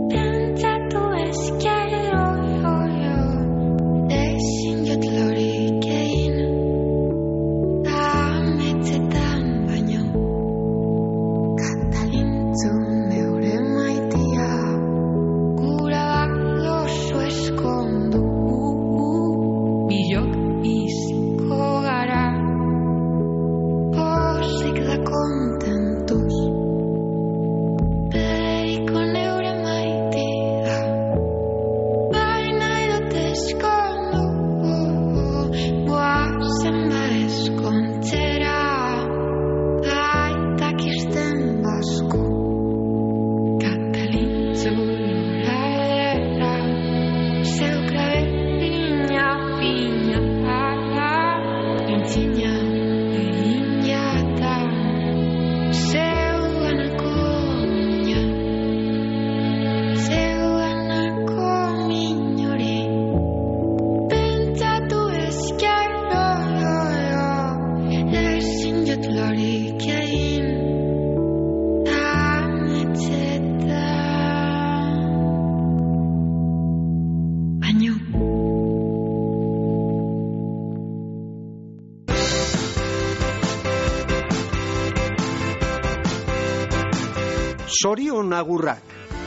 Speaker 20: Zorion agurrak.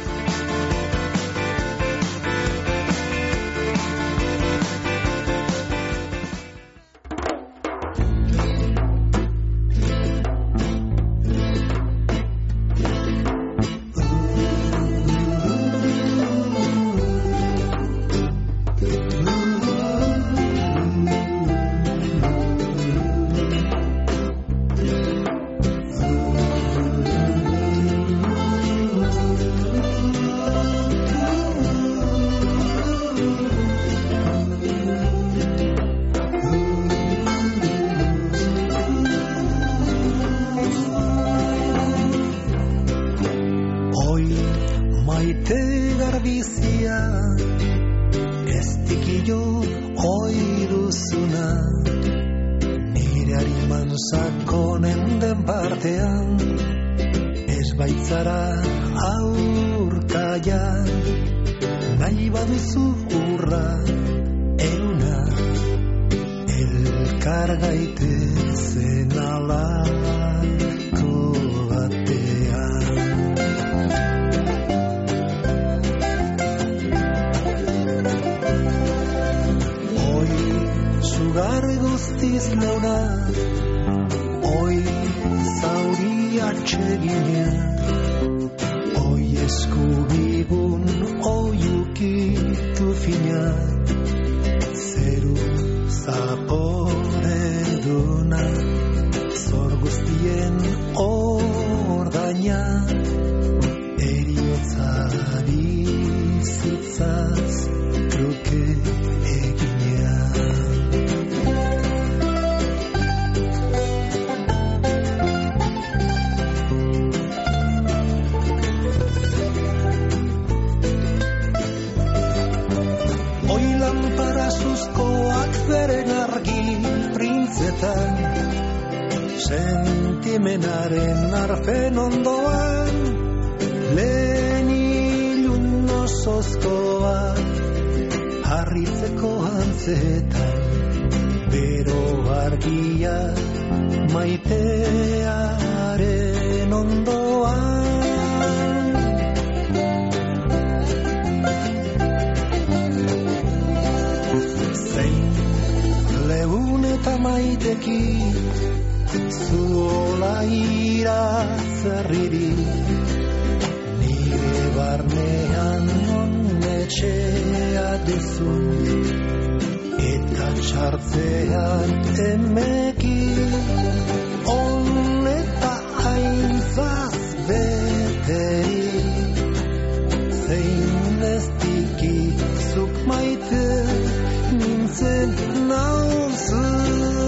Speaker 7: Sentimenaren arfen ondoan lehen ilun osozkoa harritzeko antzetan bero argia maitearen ondoan zein leun eta maiteki zuola iratzarriri nire barnean onetxea duzun eta txartzean emeki on eta aintzaz beteri zein ez dikizuk maite nintzen nauzun.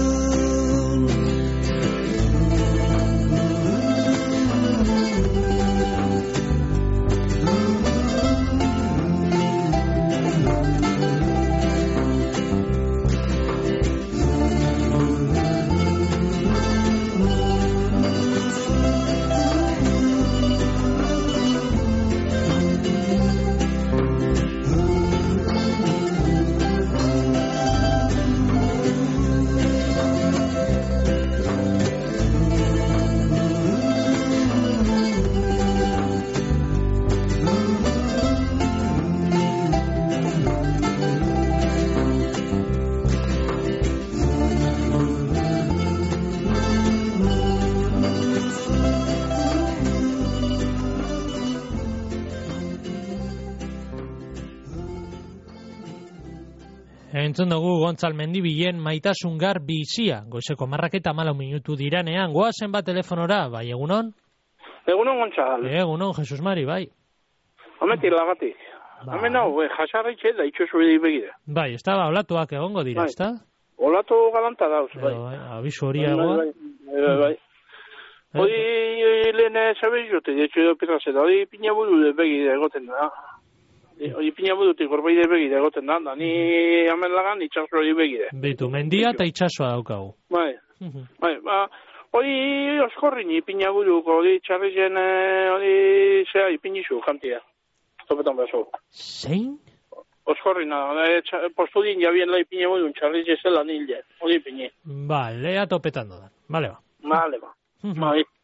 Speaker 3: Entzun dugu Gontzal Mendibilen maitasungar bizia. Goizeko marraketa malau minutu diranean. Goazen bat telefonora, bai, egunon?
Speaker 8: Egunon, Gontzal.
Speaker 3: Egunon, Jesus Mari, bai.
Speaker 8: Hametik lagatik. Hemen hau, jasarritxe da itxosu edi begide.
Speaker 3: Bai, ez da, olatuak egongo dira, ez da?
Speaker 8: Olatu galanta dauz, bai.
Speaker 3: Abisu hori egoa.
Speaker 8: Bai, bai, bai. Hori lehen zabez jote, dietxo edo pitrazeta, hori pina buru de begide egoten da. Hori pina burutik gorbeide begide egoten da, da ni hamen lagan itxaso hori begide.
Speaker 3: Bitu, mendia eta itxasoa daukagu.
Speaker 8: Bai, bai, ba, hori oskorrini pina buruko, hori txarrizen, hori zea ipinizu jantia. Topetan behazu.
Speaker 3: Zein?
Speaker 8: Oskorrina, postudin jabien lai pina burun txarrize zela nilde, hori pini.
Speaker 3: Bale, topetan dodan, bale ba.
Speaker 8: Bale ba, bai.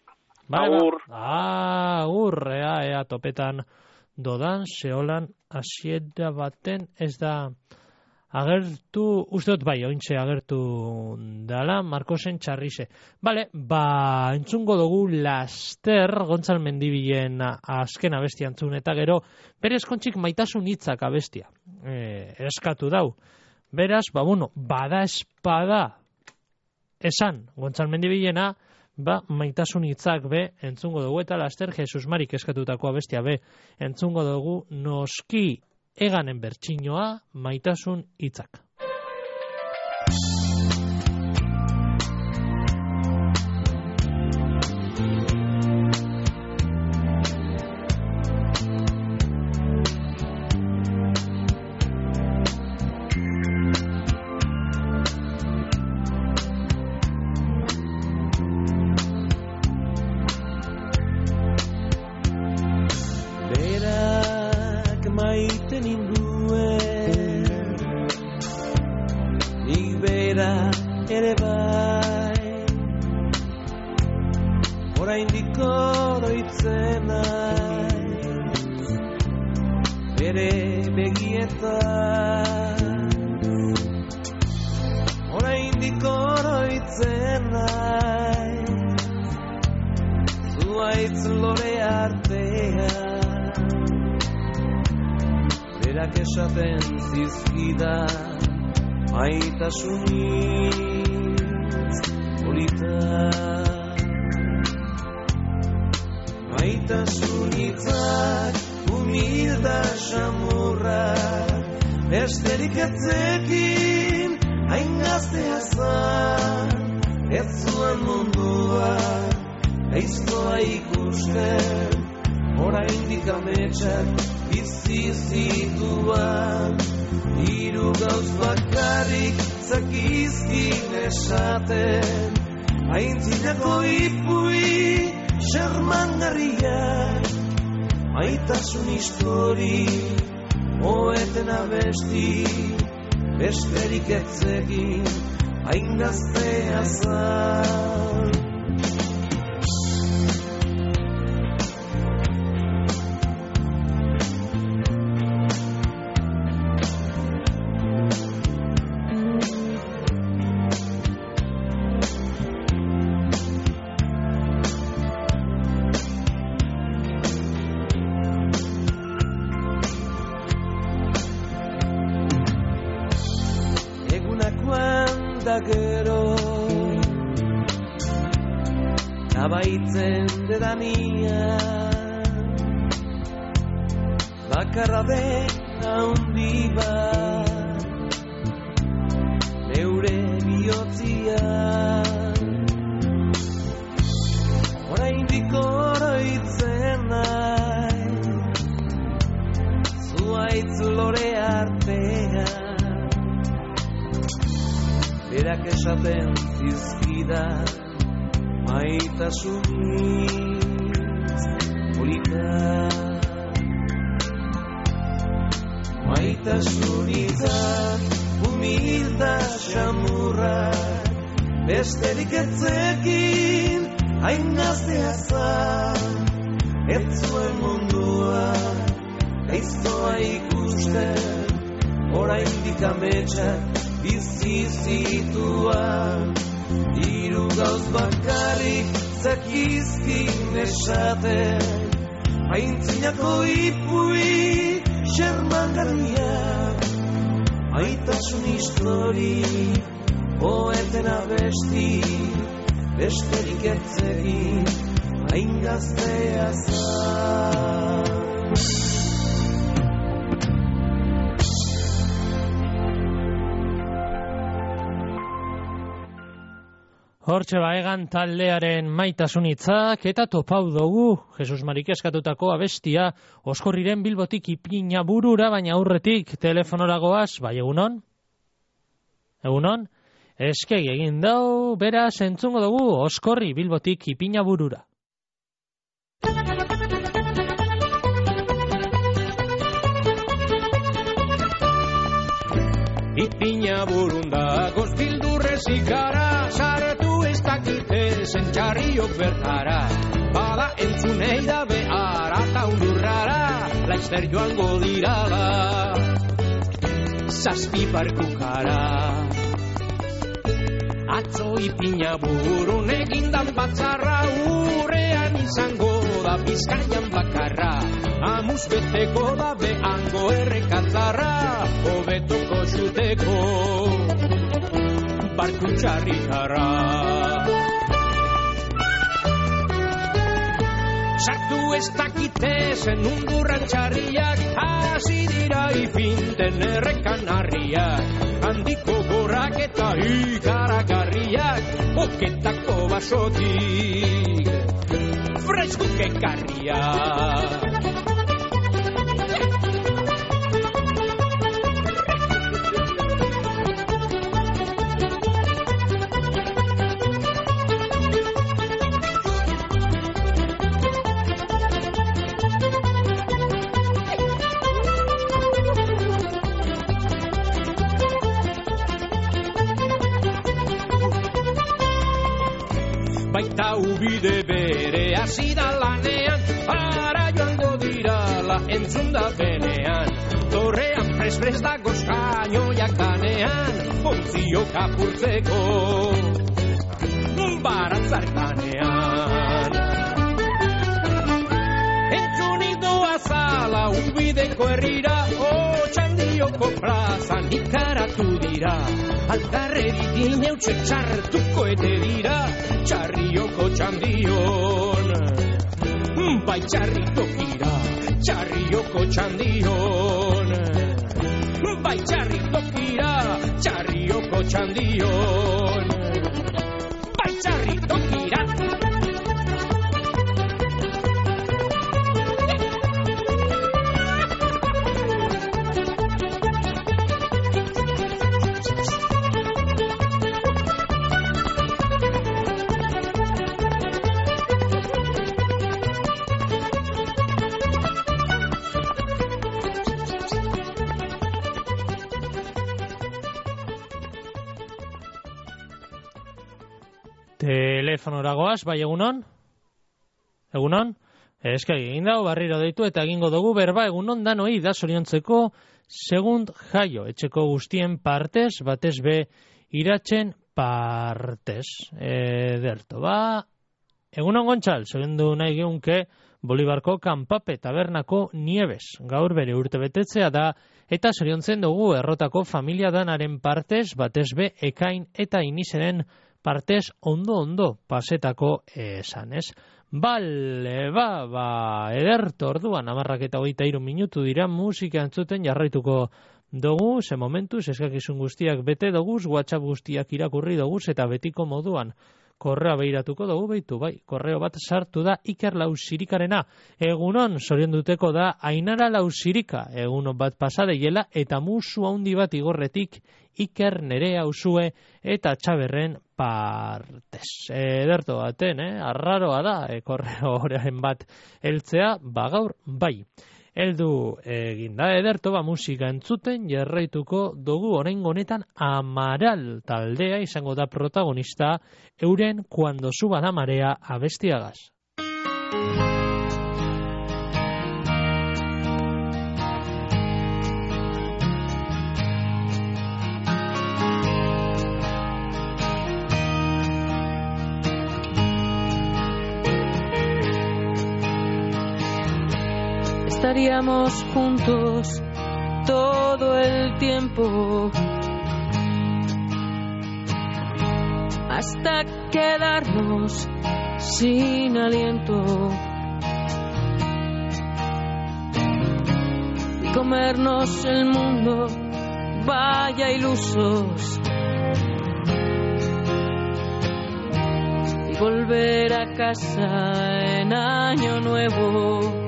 Speaker 8: Agur.
Speaker 3: Ah, agur, ea, ea, topetan dodan, zeholan, asiera baten, ez da, agertu, uste dut bai, ointxe agertu dala, Markosen txarrize. Bale, ba, entzungo dugu laster, Gontzal Mendibilen azken abestia entzun, eta gero, bere eskontxik maitasun hitzak abestia. E, eskatu dau. Beraz, ba, bueno, bada espada, esan, Gontzal Mendibilena, ba, maitasun hitzak be, entzungo dugu, eta laster, Jesus Marik eskatutako abestia be, entzungo dugu, noski eganen bertsinoa, maitasun hitzak.
Speaker 7: Maitasun histori, oeten abesti, besterik etzegin, hain gaztea zan. Gero abaitzen dedania bakarra den handi bat neure bihotzia oraindik oroitzen nahi zuaitz lore artean berak esaten zizkida maitasuniz polita maitasunitzak humilda xamurra besterik etzekin hain gaztea zan ez zuen mundua gaiztoa ikusten oraindik ametsak bizi zituan hiru gauz bakarrik zakizkin esaten aintzinako ipui xermangarria maitasun histori poeten abesti besterik etzegin hain gaztea zan.
Speaker 3: Hortxe baegan taldearen maitasun hitzak eta topau dugu Jesus Marik eskatutako abestia Oskorriren Bilbotik Ipina burura, baina aurretik telefonoragoaz, bai egunon? Egunon? Eskegi egin dau, beraz entzungo dugu Oskorri Bilbotik Ipina burura.
Speaker 9: Ipina burunda gozbildurrez ikara, saretu ez da jakitezen txarriok bertara, bada entzunei da behar eta undurrara, laizter joango dirala, zazpi barkukara. Atzo ipina burun egindan batzarra, urrean izango da Bizkaian bakarra, amuz beteko da behango errekatzarra, hobetoko zuteko barku txarrikarra. Sartu ez dakitezen undurran txarriak, hasi dira ifinten errekan harriak, handiko gorrak eta ikaragarriak, oketako basotik freskuk ekarriak. Baita ubide bere azida lanean, ara joango dirala entzunda benean, torrean prespres dagoz kainoiak danean, ontzio kapurtzeko baratzarkanean. Entzunik doa zala ubideko herrira, otxandioko plazan ikaratu dira, altarrerik ineutxe txartuko ete dira, txarrioko txandion, bai txarritokira, txarrioko txandion, bai txarritokira, txarrioko txandion, bai txarritokira.
Speaker 3: Telefonora goaz, bai egunon? Egunon? Eska egin dago barriro deitu eta egingo dugu berba egunon danoi da zoriontzeko segund jaio, etxeko guztien partez, batez be iratzen partez. Ederto, ba, egunon Gontxal, segundu nahi geunke Bolibarko kanpape tabernako Nieves, gaur bere urte betetzea da, eta zoriontzen dugu errotako familia danaren partez, batez be ekain eta inizenen partez ondo-ondo pasetako esanez. Bale, ba, ba, ederto orduan, amarrak eta hogeita hiru minutu dira musika entzuten jarraituko dugu, ze momentuz, eskakizun guztiak bete doguz, WhatsApp guztiak irakurri doguz, eta betiko moduan korrea behiratuko dugu, beitu, bai, korreo bat sartu da Iker Lausirikarena. Egunon, zorion duteko da Ainara Lausirika, egunon bat pasadeiela, eta musu handi bat igorretik Iker Nerea Usue eta Txaberren partez. Ederto baten, eh? Arraroa da, e, korreo horren bat heltzea, bagaur, bai. Eldu egin da ederto, ba musika entzuten jarraituko dugu oraingo honetan Amaral taldea izango da protagonista euren Cuando suba la marea abestiagaz.
Speaker 10: Estaríamos juntos todo el tiempo hasta quedarnos sin aliento y comernos el mundo, vaya ilusos, y volver a casa en año nuevo.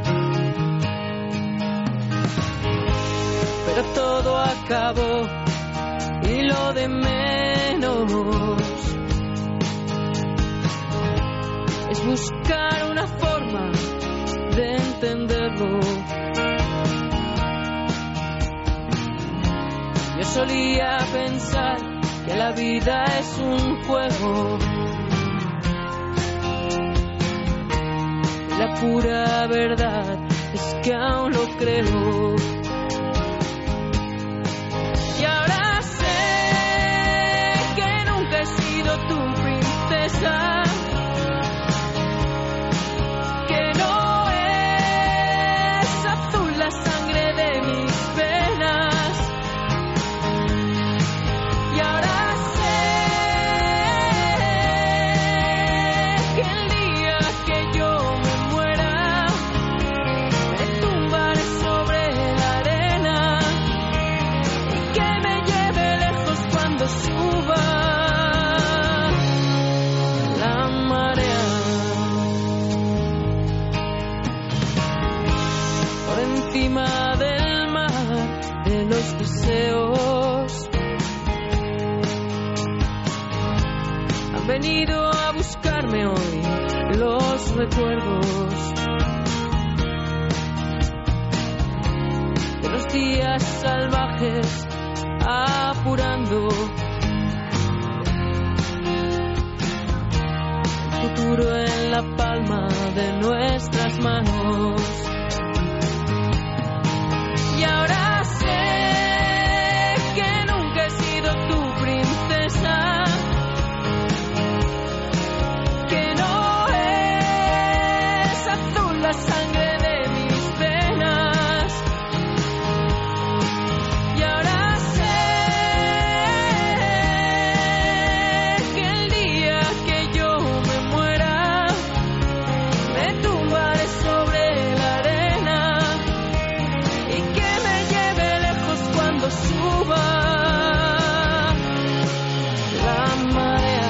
Speaker 10: Pero todo acabó y lo de menos es buscar una forma de entenderlo. Yo solía pensar que la vida es un juego la pura verdad es que aún lo creo. Y ahora sé que nunca he sido tu princesa, que no es azul la sangre de mis venas. Y ahora sé que el día que yo me muera me tumbaré sobre la arena y que me lleve lejos cuando suba la marea. Por encima del mar de los deseos han venido a buscarme hoy los recuerdos de los días salvajes, apurando el futuro en la palma de nuestras manos. Y ahora sé que nunca he sido tu princesa, que no es azul la sangre de mis venas. Y ahora sé que el día que yo me muera me tumbaré sobre la arena y que me lleve lejos cuando suba la marea.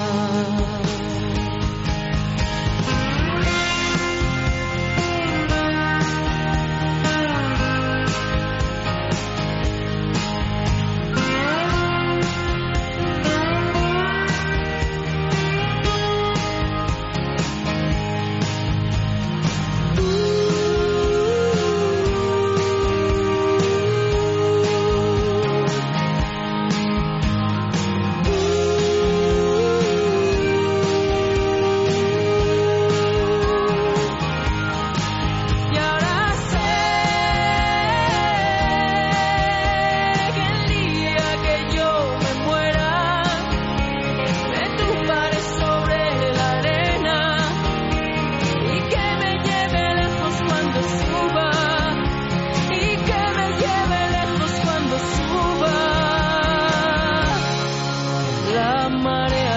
Speaker 10: Y ahora sé que el día que yo me muera me tumbaré sobre la arena y que me lleve lejos cuando suba, y que me lleve lejos cuando suba la marea.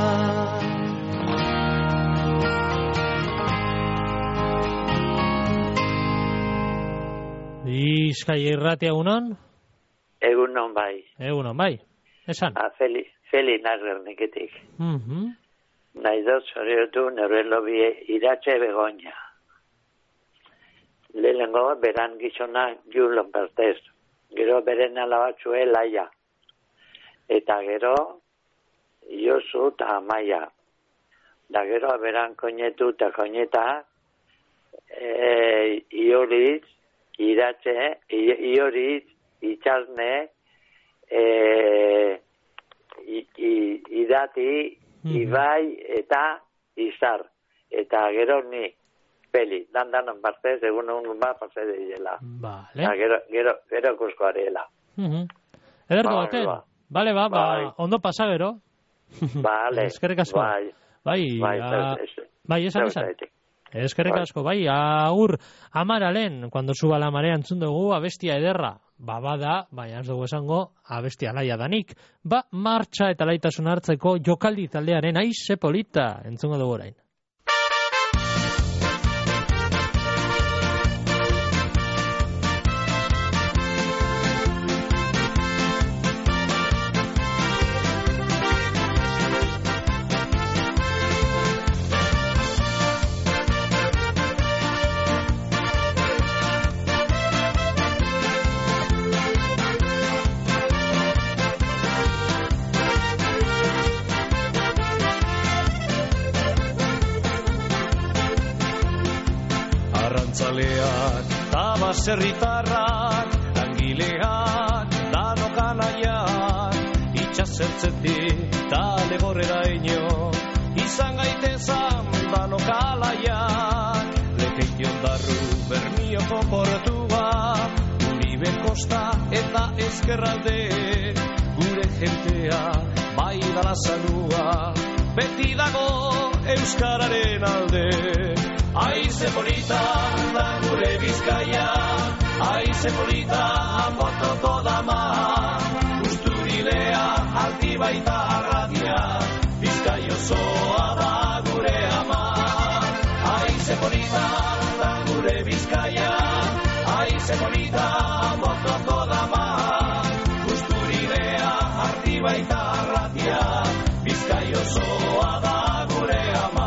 Speaker 3: Bizkaia irratia egunon?
Speaker 14: Egunon bai.
Speaker 3: Egunon, bai. Esan.
Speaker 14: A Feli, Feli Nagerneketik.
Speaker 3: Mhm.
Speaker 14: Nahi dut zoriotu nire lobi iratxe begoña. Lehenengo beran gizona Julon partez. Gero beren alabatzue laia. Eta gero Josu eta Amaia. Da gero beran koinetu eta koineta e, Ioriz, iratxe, I- Ioriz, itxasne, e, i, i, idati, Ibai eta Izar. Eta gero ni, Peli, dandanon partez, egun egun bat partez dela.
Speaker 3: Vale.
Speaker 14: Eta gero, gero, gero kusko arela.
Speaker 3: Mhm. Ederto
Speaker 14: Bai,
Speaker 3: baten.
Speaker 14: ba.
Speaker 3: Bale, ba, ba,
Speaker 14: Bai.
Speaker 3: ondo pasa gero.
Speaker 14: Vale.
Speaker 3: Eskerrik asko.
Speaker 14: Bai.
Speaker 3: Bai,
Speaker 14: Bai,
Speaker 3: a-
Speaker 14: ez- ez-
Speaker 3: bai, esan,
Speaker 14: zeu
Speaker 3: esan.
Speaker 14: zaretik.
Speaker 3: Eskerrik
Speaker 14: Bai.
Speaker 3: asko, bai, agur, amaralen, cuando suba la marea entzun dugu, abestia ederra. Ba, bada, baina ez dugu esango, abestia laia danik. Ba, martxa eta laitasun hartzeko jokaldi taldearen aize polita, entzungo dugu orain.
Speaker 2: Arrantzaleak, tabaserritarrak, langileak, danok anaiak, itxasertzetik, tale gorrera ino, izan gaitezan danok alaiak,
Speaker 16: barru Bermioko portua, Uribe Kosta eta Ezkerralde, gure jentea bai dala zanua, beti dago euskararen alde. Aize polita da gure Bizkaia, aize polita botoko dama, Usturilea alti baita arratia, Bizkai osoa da gure ama. Aize polita da gure Bizkaia, aize polita botoko dama, Usturilea alti baita arratia, Bizkai osoa da gure ama.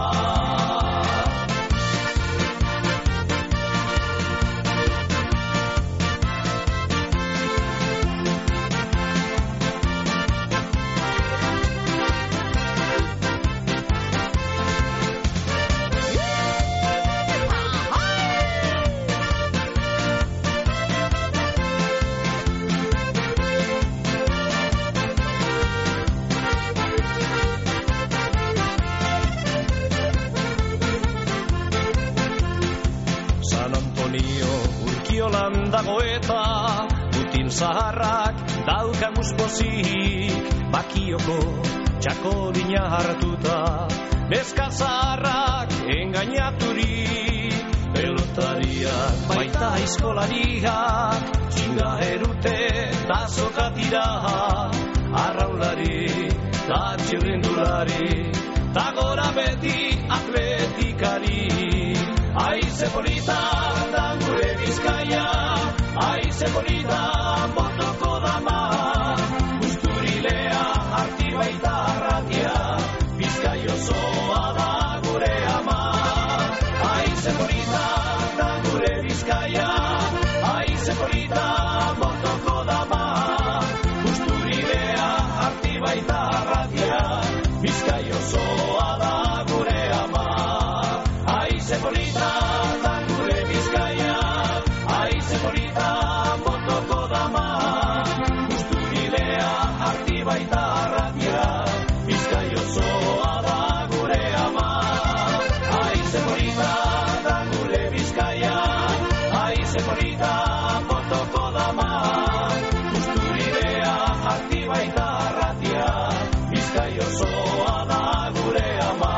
Speaker 16: Dago eta Putin zaharrak daukamuz pozik, Bakioko txakolina hartuta, neska zaharrak engainaturik, pelotariak baita eskolariak, txinga erute eta zokatira, arraulari eta txirrindulari, ta gora beti atletikari. Aize polita da gure Bizkaia, aize polita botoko dama, Usturilea arti baita arratia, Bizkai osoa da gure ama. Aize polita da gure Bizkaia, aize polita botoko dama, Usturilea arti baita arratia, Bizkai osoa da gure ama. Aize polita da gure Bizkaia, aize polita botoko dama, Usturilea arti baita arratia, Bizkai osoa da gure ama. Aize polita da gure Bizkaia, aize polita botoko dama, Usturilea arti baita arratia, Bizkai osoa da gure ama.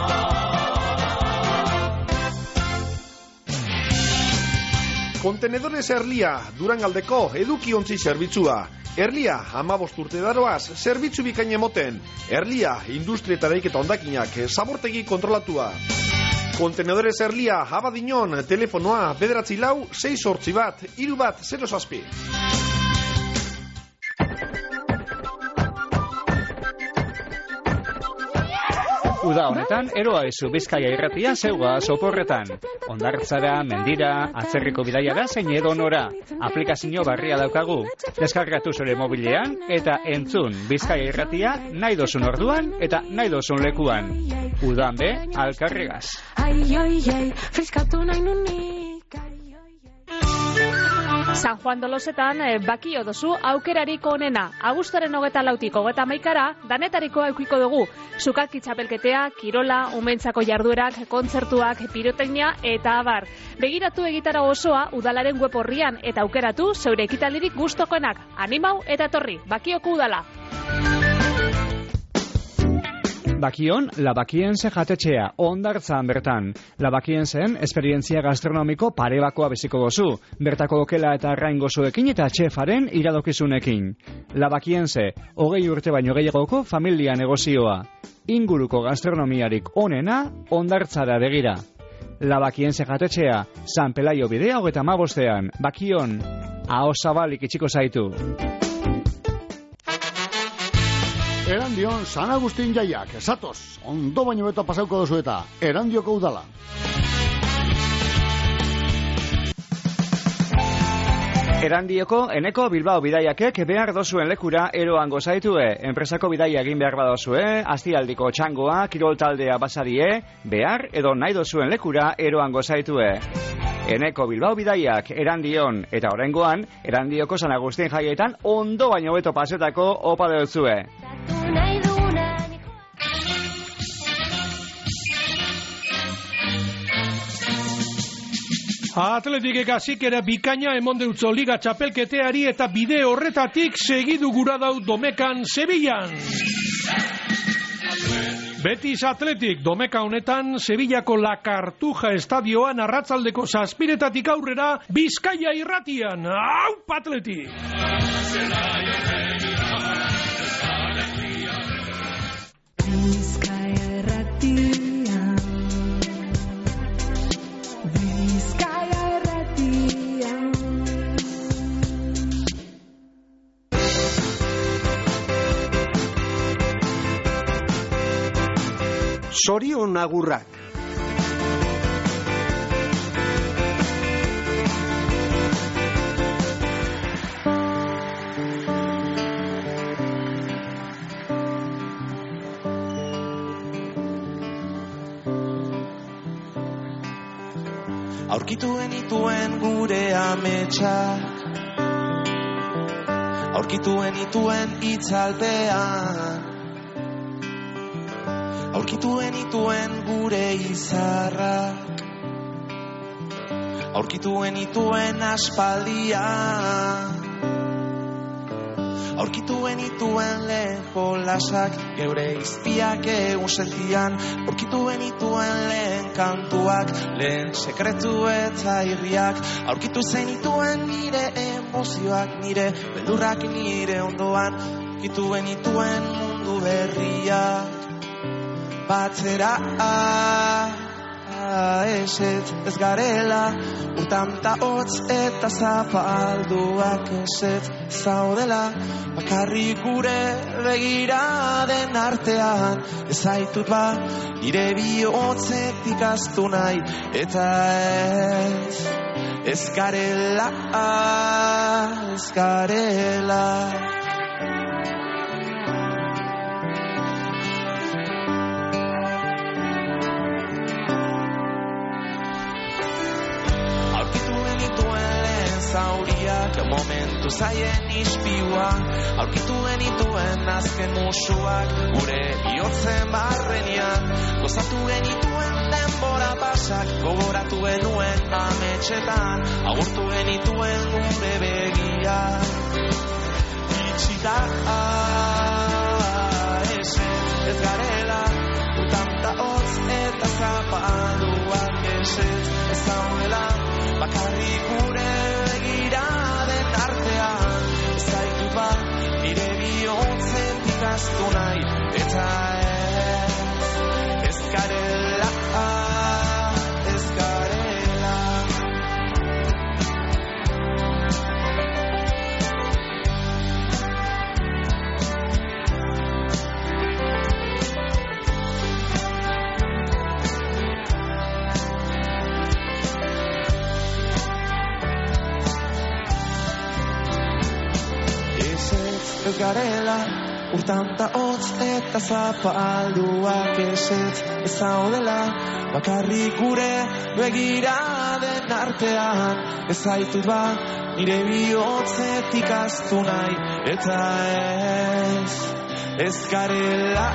Speaker 15: Kontenedores Erlia, Durangaldeko edukiontzi zerbitzua. Erlia, hamabost urte daroaz, zerbitzu bikain emoten. Erlia, industria eta eraiketa hondakinak, zabortegi kontrolatua. Kontenedores Erlia, Abadiñon, telefonoa, bederatzi lau, sei sortzi bat, hiru bat, zero zazpi.
Speaker 13: Uda honetan, eroa ezu Bizkaia irratia zeuga soporretan. Ondartzara, mendira, atzerriko bidaiara zein edo nora. Aplikazio barria daukagu. Deskargatu zure mobilean eta entzun Bizkaia irratia nahi dozun orduan eta nahi dozun lekuan. Udan be, alkarregaz.
Speaker 18: Ai, ai, ai, friskatu nahi nunik. San Juan Dolosetan eh, bakio dozu aukerariko onena. Agustaren hogeta lautik hogeta maikara, danetariko aukiko dugu. Sukaki txapelketea, kirola, umentzako jarduerak, kontzertuak, pirotecnia eta abar. Begiratu egitara osoa udalaren web horrian eta aukeratu zeure ekitaldirik gustokoenak. Animau eta etorri, bakioko udala.
Speaker 13: Bakion, Labakiense jatetxea, ondartzan bertan. Labakiensen esperientzia gastronomiko parebakoa beziko gozu, bertako okela eta arrain gozuekin eta txefaren iradokizunekin. Labakiense, hogei urte baino gehiagoko familia negozioa. Inguruko gastronomiarik onena, ondartzara begira. Labakiense jatetxea, San Pelaio bidea hogeta hamabostean. Bakion, aho zabalik itxiko zaitu.
Speaker 17: Erandion San Agustin jaiak, esatoz, ondo baino beto pasauko dozu eta, Erandioko udala.
Speaker 13: Erandioko eneko Bilbao bidaiakek behar dozuen lekura eroan gozaitue. Enpresako bidaia egin behar badozue, astialdiko txangoa, kirol taldea basarie, behar edo nahi dozuen lekura eroan gozaitue. Eneko Bilbao bidaiak Erandion eta oraingoan Erandioko San Agustin jaietan ondo baino beto pasetako opa deutzue.
Speaker 19: Atletikek azikera bikaina emon deutzo liga txapelketeari eta bide horretatik segidu gura dau Domekan Sevillan. Betis Atletik Domeka honetan Sevillako La Cartuja estadioan arratsaldeko zazpiretatik aurrera Bizkaia irratian. Aupa Atletik!
Speaker 10: Bizkaia irratian, Bizkaia irratian.
Speaker 20: Zorion agurrak.
Speaker 7: Aurkitu genituen gure ametsak, aurkitu genituen itzalpean, aurkitu genituen gure izarrak, aurkitu genituen aspaldian, aurkitu genituen lehen jolasak, geure izpiak egun sentian, aurkitu genituen lehen kantuak, lehen sekretu eta irriak, aurkitu zenituen nire emozioak, nire beldurrak nire ondoan, aurkitu genituen mundu berriak. Batzera, eset ez garela, urtanta hotz eta zapalduak eset zaudela, bakarrik gure begiraden artean, ez zaitut ba, nire bihotzetik astu nahi, eta ez, ez garela, ez garela. Zauriak momentu zaien ispiua, aurkitu genituen azken musuak, gure bihotzen barrenian, gozatu genituen denbora pasak, gogoratu genuen ametxetan, agurtu genituen gure begia. Itxita, ez, ez garela, urtanta hotz eta zapalduak ez, ez zaudela, bakarrik gure begiraden artean, ez zaitut bat, nire bihotzetik astu nahi, eta ez, ez garela, ez garela. Ez garela, urtanta hotz eta zapalduak esetz ez zaudela, bakarrik gure begiraden artean, ez zaitut ba, nire bihotzetik astu nahi, eta ez, ez garela.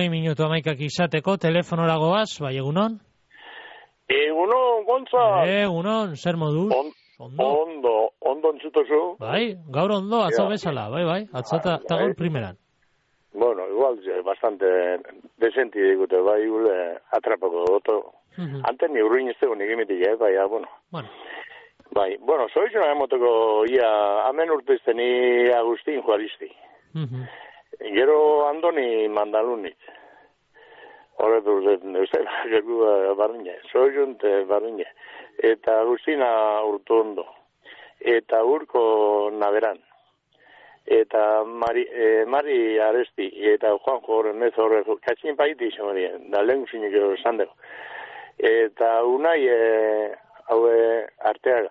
Speaker 3: hogei minutu amaikak izateko, telefonora goaz, bai egunon?
Speaker 21: Egunon, Gontzal.
Speaker 3: Egunon, zer moduz?
Speaker 21: On, ondo. Ondo, ondo entzutozu.
Speaker 3: Bai, gaur ondo, atzo
Speaker 21: Ja.
Speaker 3: bezala, bai, bai, atzo eta
Speaker 21: Bai.
Speaker 3: gaur primeran.
Speaker 21: Bueno, igual, ja, bastante decenti digute, bai, gule atrapako goto.
Speaker 3: Mhm.
Speaker 21: Antes ni urruin ez dugu nik imitik, eh, bai, ja, bueno.
Speaker 3: Bueno.
Speaker 21: Bai, bueno, zoizuna emoteko, ia, amen urteizten ni Agustin Juaristi.
Speaker 3: Mhm.
Speaker 21: Gero Andoni Mandalunit. Horretu, uste, geku barriñe, zoizun te barriñe. Eta Agustina Urtuondo. Eta Urko Naberan. Eta Mari, eh, Mari Aresti. Eta Juanjo horren ez horre, katxin paiti izan marien, da lehen zinik esan dugu. Eta Unai, eh, haue Arteaga.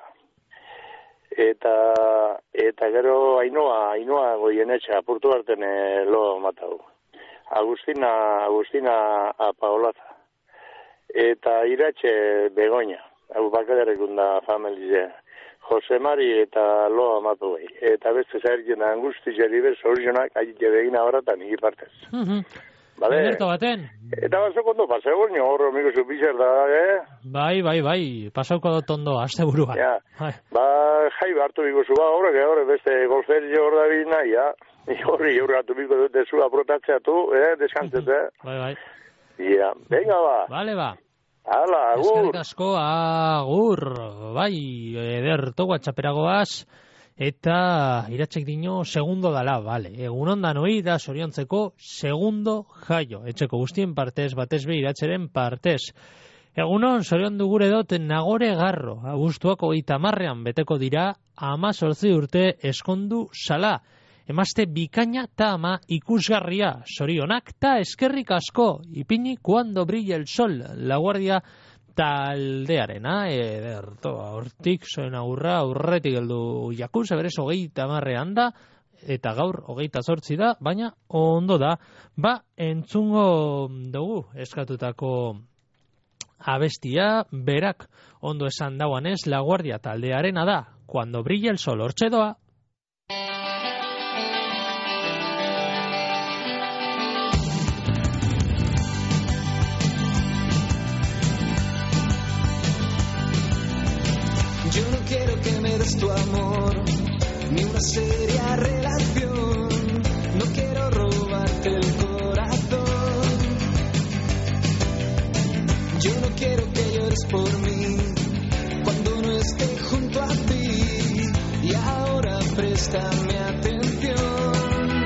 Speaker 21: Eta eta gero Ainoa, Ainoa goienetxa, apurtu harten eh, lo matau. Agustina, Agustina Paolata. Eta Iratxe Begoña, hau bakaderekun da familie. Jose Mari eta lo amatu bai. Eta beste zaherkin angustizari bez, horizionak, aite begina horretan, higi partez.
Speaker 3: Mhm.
Speaker 21: Bale?
Speaker 3: Ederto baten.
Speaker 21: Eta batzuk ondo paseo, nio horro amigo zupizer da, eh?
Speaker 3: Bai, bai, bai, pasauko dut ondo, azte buruan.
Speaker 21: Ja,
Speaker 3: Bai.
Speaker 21: ba, jai hartu biko zu, ba, horrek, horrek, beste golferi hor da bina, ja. Horri, horri hartu biko dut dezu aprotatzea tu, eh, deskantzet, eh?
Speaker 3: Bai, bai.
Speaker 21: Ja, venga, ba.
Speaker 3: Vale, ba.
Speaker 21: Hala, agur.
Speaker 3: Eskerrik asko, agur, bai, ederto guatxaperagoaz, eta iratzek dino segundo dala, bale. Egunon danoi da soriontzeko segundo jaio. Etxeko guztien partez, batez be iratzeren partez. Egunon, soriondu gure dut Nagore Garro, abuztuak hogeita marrean beteko dira, ama sortzi urte eskondu sala. Emazte bikaina ta ama ikusgarria, sorionak ta eskerrik asko, ipini cuando brilla el sol, la guardia taldearena, ederto, hortik zoen aurra, aurretik heldu jakuz, eberez hogeita marrean da, eta gaur hogeita zortzi da, baina ondo da, ba, entzungo dugu eskatutako abestia, berak ondo esan dauanez, la guardia taldearena da, cuando brilla el sol, hortxe doa.
Speaker 2: Yo no quiero que me des tu amor, ni una seria relación. No quiero robarte el corazón. Yo no quiero que llores por mí cuando no esté junto a ti. Y ahora préstame atención.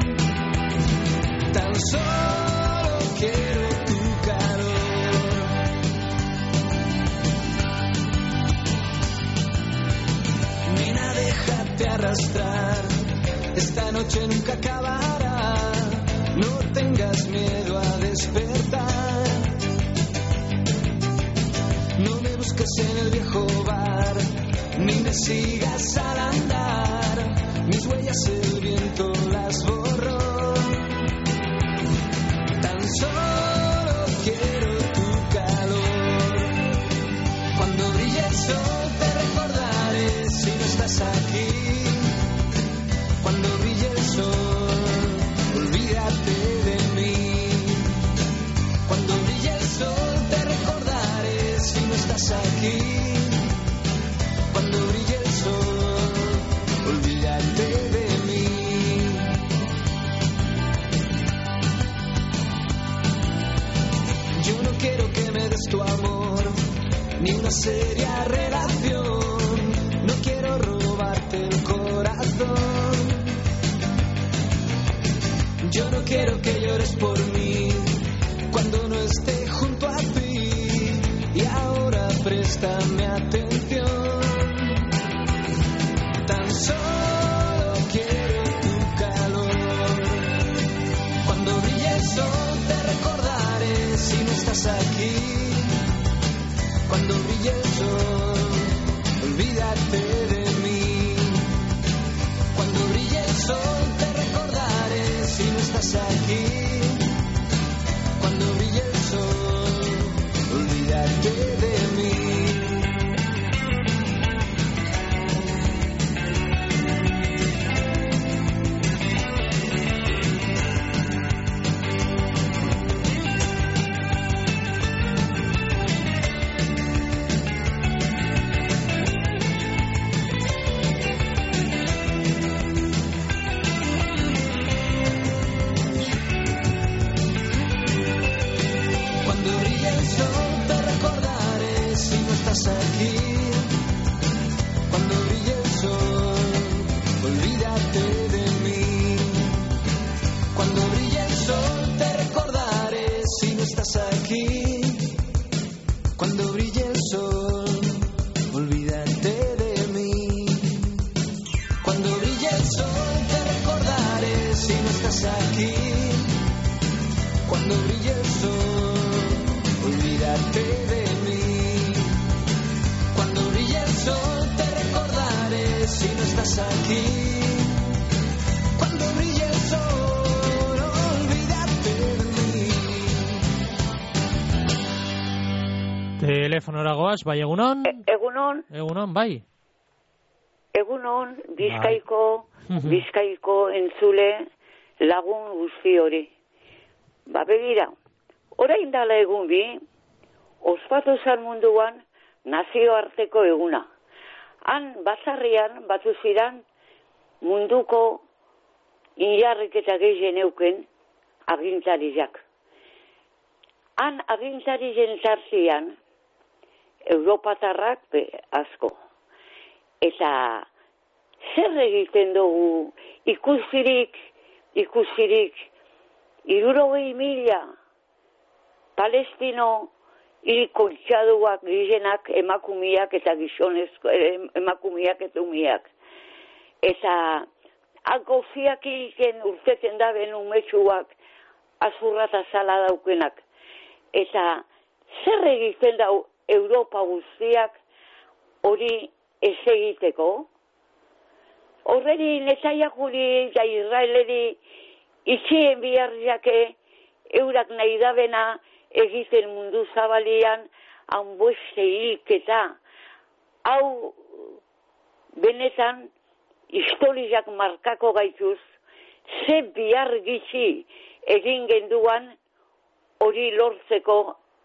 Speaker 2: Tan solo quiero tu calor. Nena, déjate arrastrar, esta noche nunca acabará. No tengas miedo a despertar. No me busques en el viejo bar, ni me sigas al andar. Mis huellas el viento las borró. Tan solo quiero tu calor. Cuando brille el sol te recordaré si no estás aquí. Cuando brille el sol, olvídate de mí. Cuando brille el sol te recordaré si no estás aquí. Cuando brille el sol, olvídate de mí. Yo no quiero que me des tu amor, ni una seria relación. No quiero robarte el corazón. Yo no quiero que llores por mí cuando no esté junto a ti. Y ahora préstame atención. Tan solo quiero tu calor. Cuando brille el sol te recordaré si no estás aquí. Cuando brille el sol, olvídate de mí. Cuando brille el sol te recordaré si no estás aquí. Cuando brille el sol, olvídate de mí.
Speaker 7: estás aquí. Cuando brille el sol, olvídate de mí. Cuando brille el sol te recordaré si no estás aquí. Cuando brille el sol, olvídate de mí. Cuando brille el sol te recordaré si no estás aquí. Cuando brille el sol, olvídate de mí. Cuando brille el sol te recordaré si no estás aquí. Cuando brille el sol, olvídate de mí.
Speaker 3: Telefonora goaz, bai egunon?
Speaker 5: Egunon,
Speaker 3: Egunon, bai.
Speaker 5: egunon, Bizkaiko,
Speaker 3: Bai.
Speaker 5: Bizkaiko entzule lagun guzti hori. Ba begira, orain dala egun bi, ospatu zan munduan nazioarteko eguna. Han batzarrian batu ziran munduko injarrik eta gehien euken agintariak. Han agintari jentzartzian Europatarrak be asko. Eta zer egiten dugu ikusirik, ikusirik, irurogei mila palestino hil kontxaduak gizenak emakumiak eta gizonezko, emakumiak eta umiak. Eta agoziak hilken urteten da ben umetsuak azurra eta zala daukenak. Eta zer egiten da Europa guztiak hori ez egiteko? Horreri netaiak guri eta Israeleri itxien biharriake eurak nahi dabena egiten mundu zabalian hanboeste hilketa. Hau benetan historiak markako gaituz, ze bihar gitxi egin genduan hori lortzeko,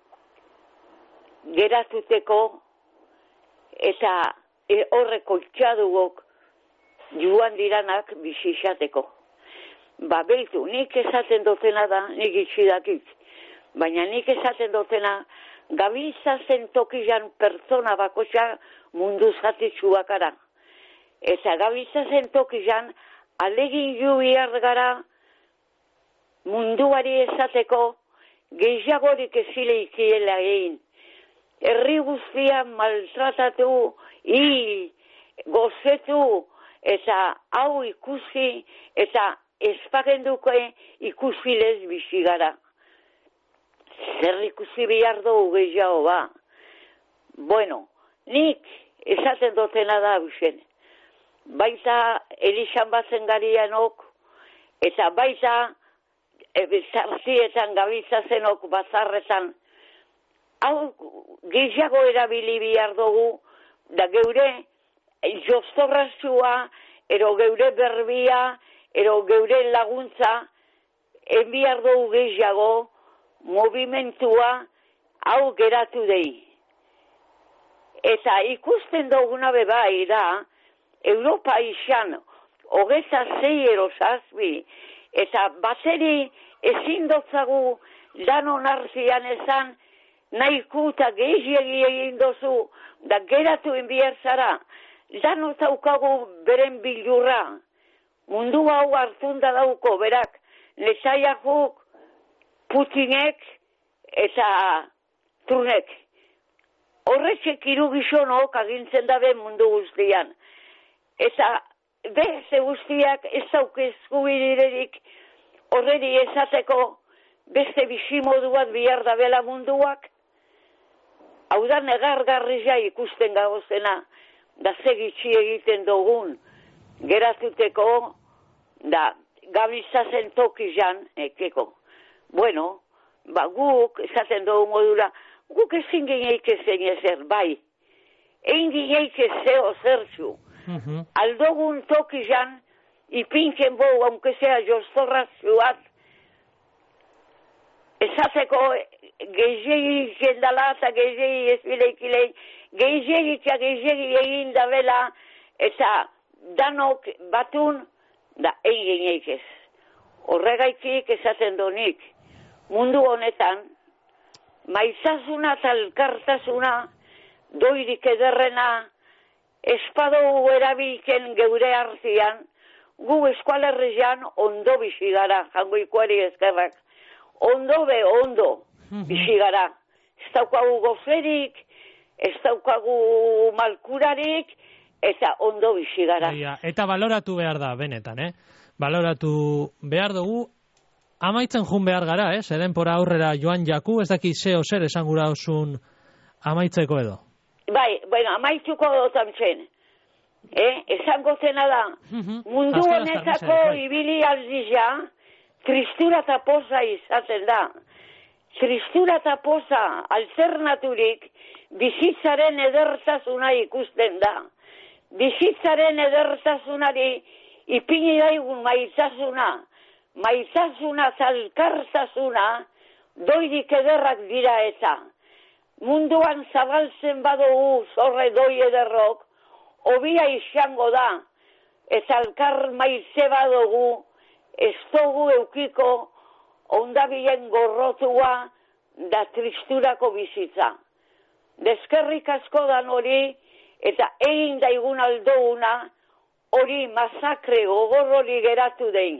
Speaker 5: geratuteko, eta e, horreko itxadugok joan diranak bizixateko. Ba, beitu, nik esaten dutena da, nik itxidakit. Baina nik esaten dutena, gabiltzazen tokizan pertsona bakoitza mundu zatitzuak ara. Eta gabiltzazen tokizan alegin ju bihar gara munduari esateko gehiagorik ezile ikiela egin. Herri guztia maltratatu, hil, gozetu, eta hau ikusi, eta espagenduko ikusi lez bizi gara. Zer ikusi behar dugu gehiago ba. Bueno, nik esaten dutena da hausen. Baita Elizan batzen garianok, eta baita e, zartzietan gabiltzazenok bazarretan, hau gehiago erabili behar dugu, da geure jostorrazua, ero geure berbia, ero geure laguntza, enbiar dugu gehiago, movimentua, hau geratu dei. Eta ikusten duguna bebai da, Europa izan, hogeta zei erosazbi, eta bateri ezin dotzagu danon arzian ezan, nahiku eta gehiagi egin dozu, da geratu enbiar zara, dano zaukagu beren bilurra, mundu hau hartunda dauko, berak, nesaiakuk, Putinek eta Trunek. Horretxek irugizonok agintzen dabe mundu guztian. Eta beste guztiak ez dauke eskubidirerik horreri esateko beste bizimodu bat bihar dabela munduak. Hau da negargarria ikusten gagozena, da segitxi egiten dugun, geratuteko, da gabiltzazen tokizan, ekeko. Bueno, ba guk, esaten dugu modura, guk ezin gineik ezen ezer, bai. Egin gineik ezeo zertzu.
Speaker 3: Uh-huh.
Speaker 5: Aldogun tokizan, ipinken bogu, aunque sea jostorrazioat, esateko gehiagik jendala eta gehiagik ezbileikilei, gehiagik eta gehiagik egin da bela, eta danok batun, da egin gineik ez. Horregaitik esaten donik, mundu honetan, maizasuna eta elkartasuna doirik ederrena, espadou erabilken geure artean, gu eskualerrian ondo bizi gara, jangoikoari eskerrak. Ondo be, ondo bizi gara. Ez daukagu goferik, ez daukagu malkurarik, eta ondo bizi gara.
Speaker 3: Ja, eta baloratu behar da, benetan, eh? Baloratu behar dugu, amaitzen jun behar gara, eh? Zedenpora aurrera joan jaku, ez daki zeo zer esan gura osun amaitzeko edo.
Speaker 5: Bai, bueno, amaitzuko dotan zen. Eh? Esango zena da, mundu
Speaker 3: Azkar,
Speaker 5: honetako
Speaker 3: azkar, bai.
Speaker 5: ibili aldizia, tristura eta poza izaten da. Tristura eta poza alternaturik bizitzaren edertasuna ikusten da. Bizitzaren edertasunari ipini daigun maitasuna, maitasuna zalkartasuna, doirik ederrak dira eta. Munduan zabaltzen badugu zorre doi ederrok, obia izango da, eta alkar maize badugu, ez dugu eukiko ondabien gorrotua da tristurako bizitza. Deskerrik asko dan hori, eta egin daigun aldouna, hori masakre gogorrori geratu dein.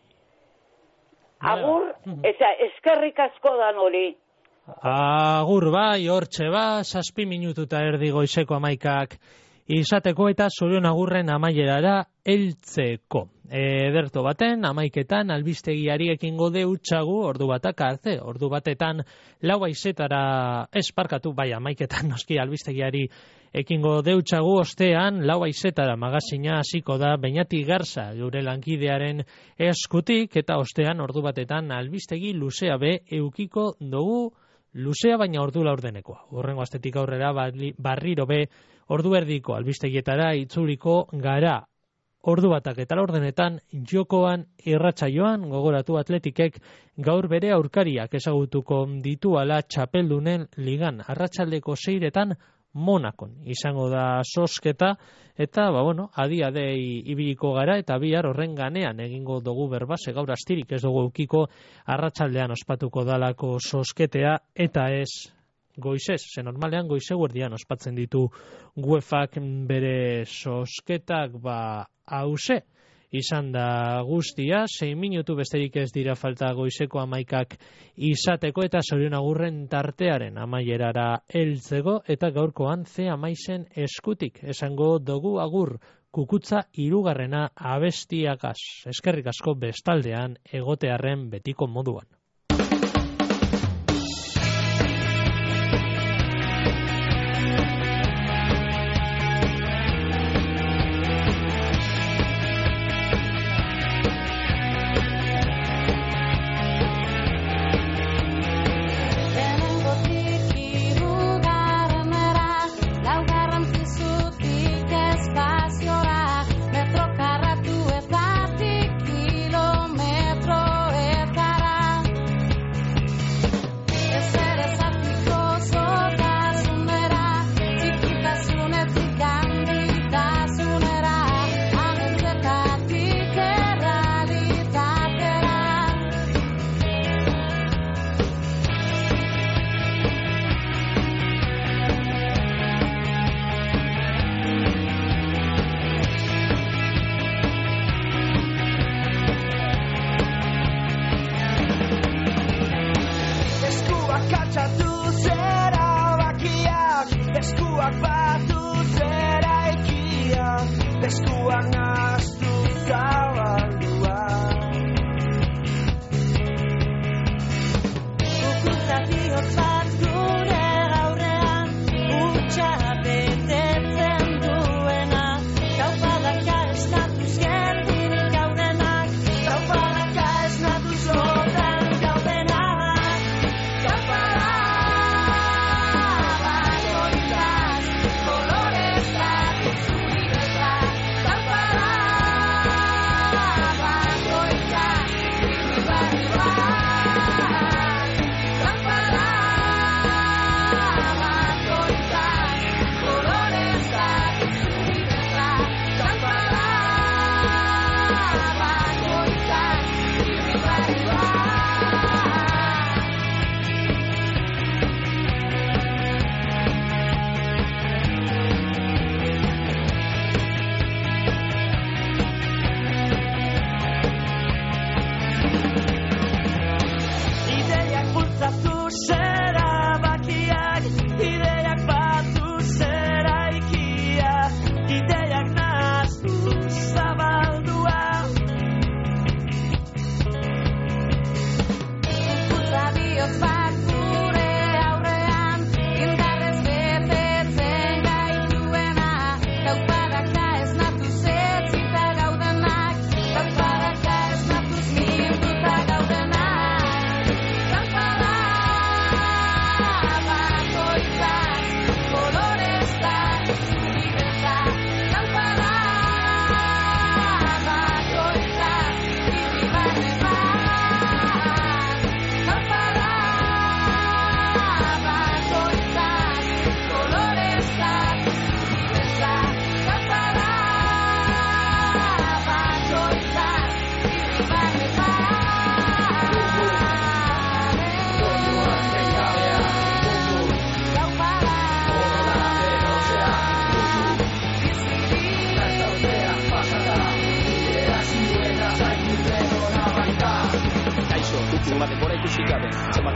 Speaker 5: Agur, eta eskerrik asko dan hori.
Speaker 3: Agur bai, hortxe ba, zazpi minututa erdi goizeko amaikak izateko eta zorion agurren amaierara heltzeko. Ederto baten, amaiketan, albistegiari ekingo deutxagu, ordu batak arte, ordu batetan lau aizetara, ez parkatu, bai, amaiketan noski albistegiari ekingo deutxagu, ostean lau aizetara magazina hasiko da Beñati Garza, geure lankidearen eskutik, eta ostean ordu batetan albistegi luzea be eukiko dugu, luzea baina ordu laurdenekoa. Horrengo astetik aurrera barriro be ordu erdiko albistegietara itzuliko gara. Ordu batak eta laurdenetan jokoan irratsaioan gogoratu Atletikek gaur bere aurkariak ezagutuko dituala txapeldunen ligan. Arratsaldeko seiretan Monakon izango da sosketa eta ba bueno, adia dei ibiliko gara eta bihar horren ganean egingo dugu berbase gaur astirik ez dugu eukiko arratsaldean ospatuko dalako sosketea eta ez goizez, ze normalean goize guerdian ospatzen ditu UEFAk bere sosketak ba hause. Izan da guztia, sei minutu besterik ez dira falta goizeko amaikak izateko eta zorion agurren tartearen amaierara heltzeko eta gaurkoan ze amaizen eskutik esango dugu agur kukutza hirugarrena abestiagaz. Eskerrik asko bestaldean egotearren betiko moduan.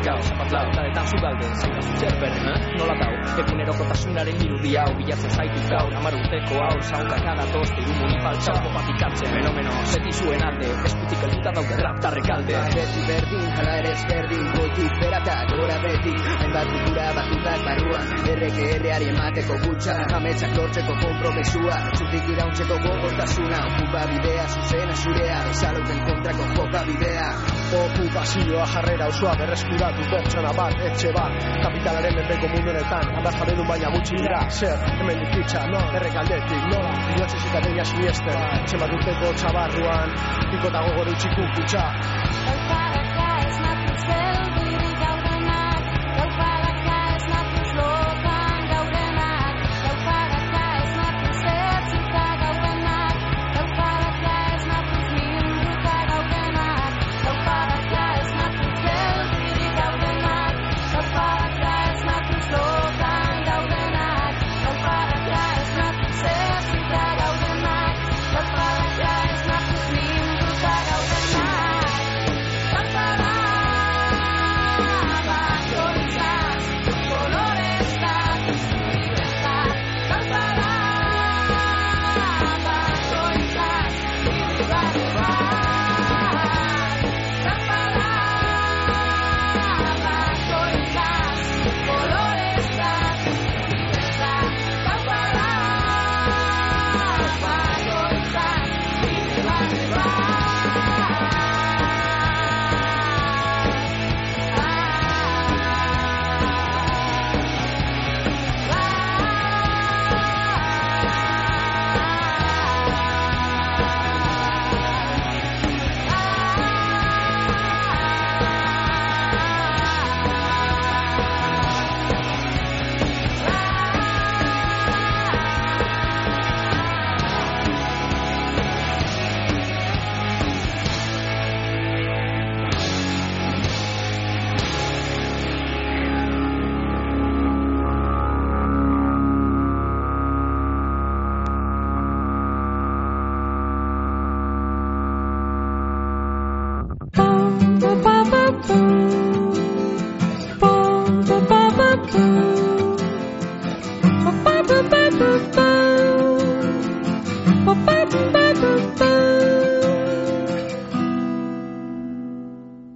Speaker 1: gau, zapatlau, lanetan zugalde, zaila zutzer berren, eh? Nola dau, egunerokotasunaren irudi hau, bilatzen zaitut gaur, hamar urteko hau, zaunkak adatoz, diru munipaltxau, kopatikatzen, fenomeno, zeti zuen alde, eskutik helduta daude raptarrek alde.
Speaker 22: Beti berdin, hala ere ezberdin, goitik berata, gora beti, hainbat kultura batutak barruan, erreke erreari emateko gutxa, ametsak lortzeko kompromesua, zutik irauntzeko gogortasuna, okupa bidea, zuzena zurea, bezalauten kontrako joka bidea.
Speaker 23: Okupazioa jarrera osoa berreskuratu pertsona bat, etxe bat, kapitalaren menpeko mundu honetan, handaz jabedun baina gutxi dira, zer, hemen dikitza, no, errekaldetik, nola, inotzezikaten jasmiesten, zenbat urteko txabarruan, pikotago gore utxiku kutsa,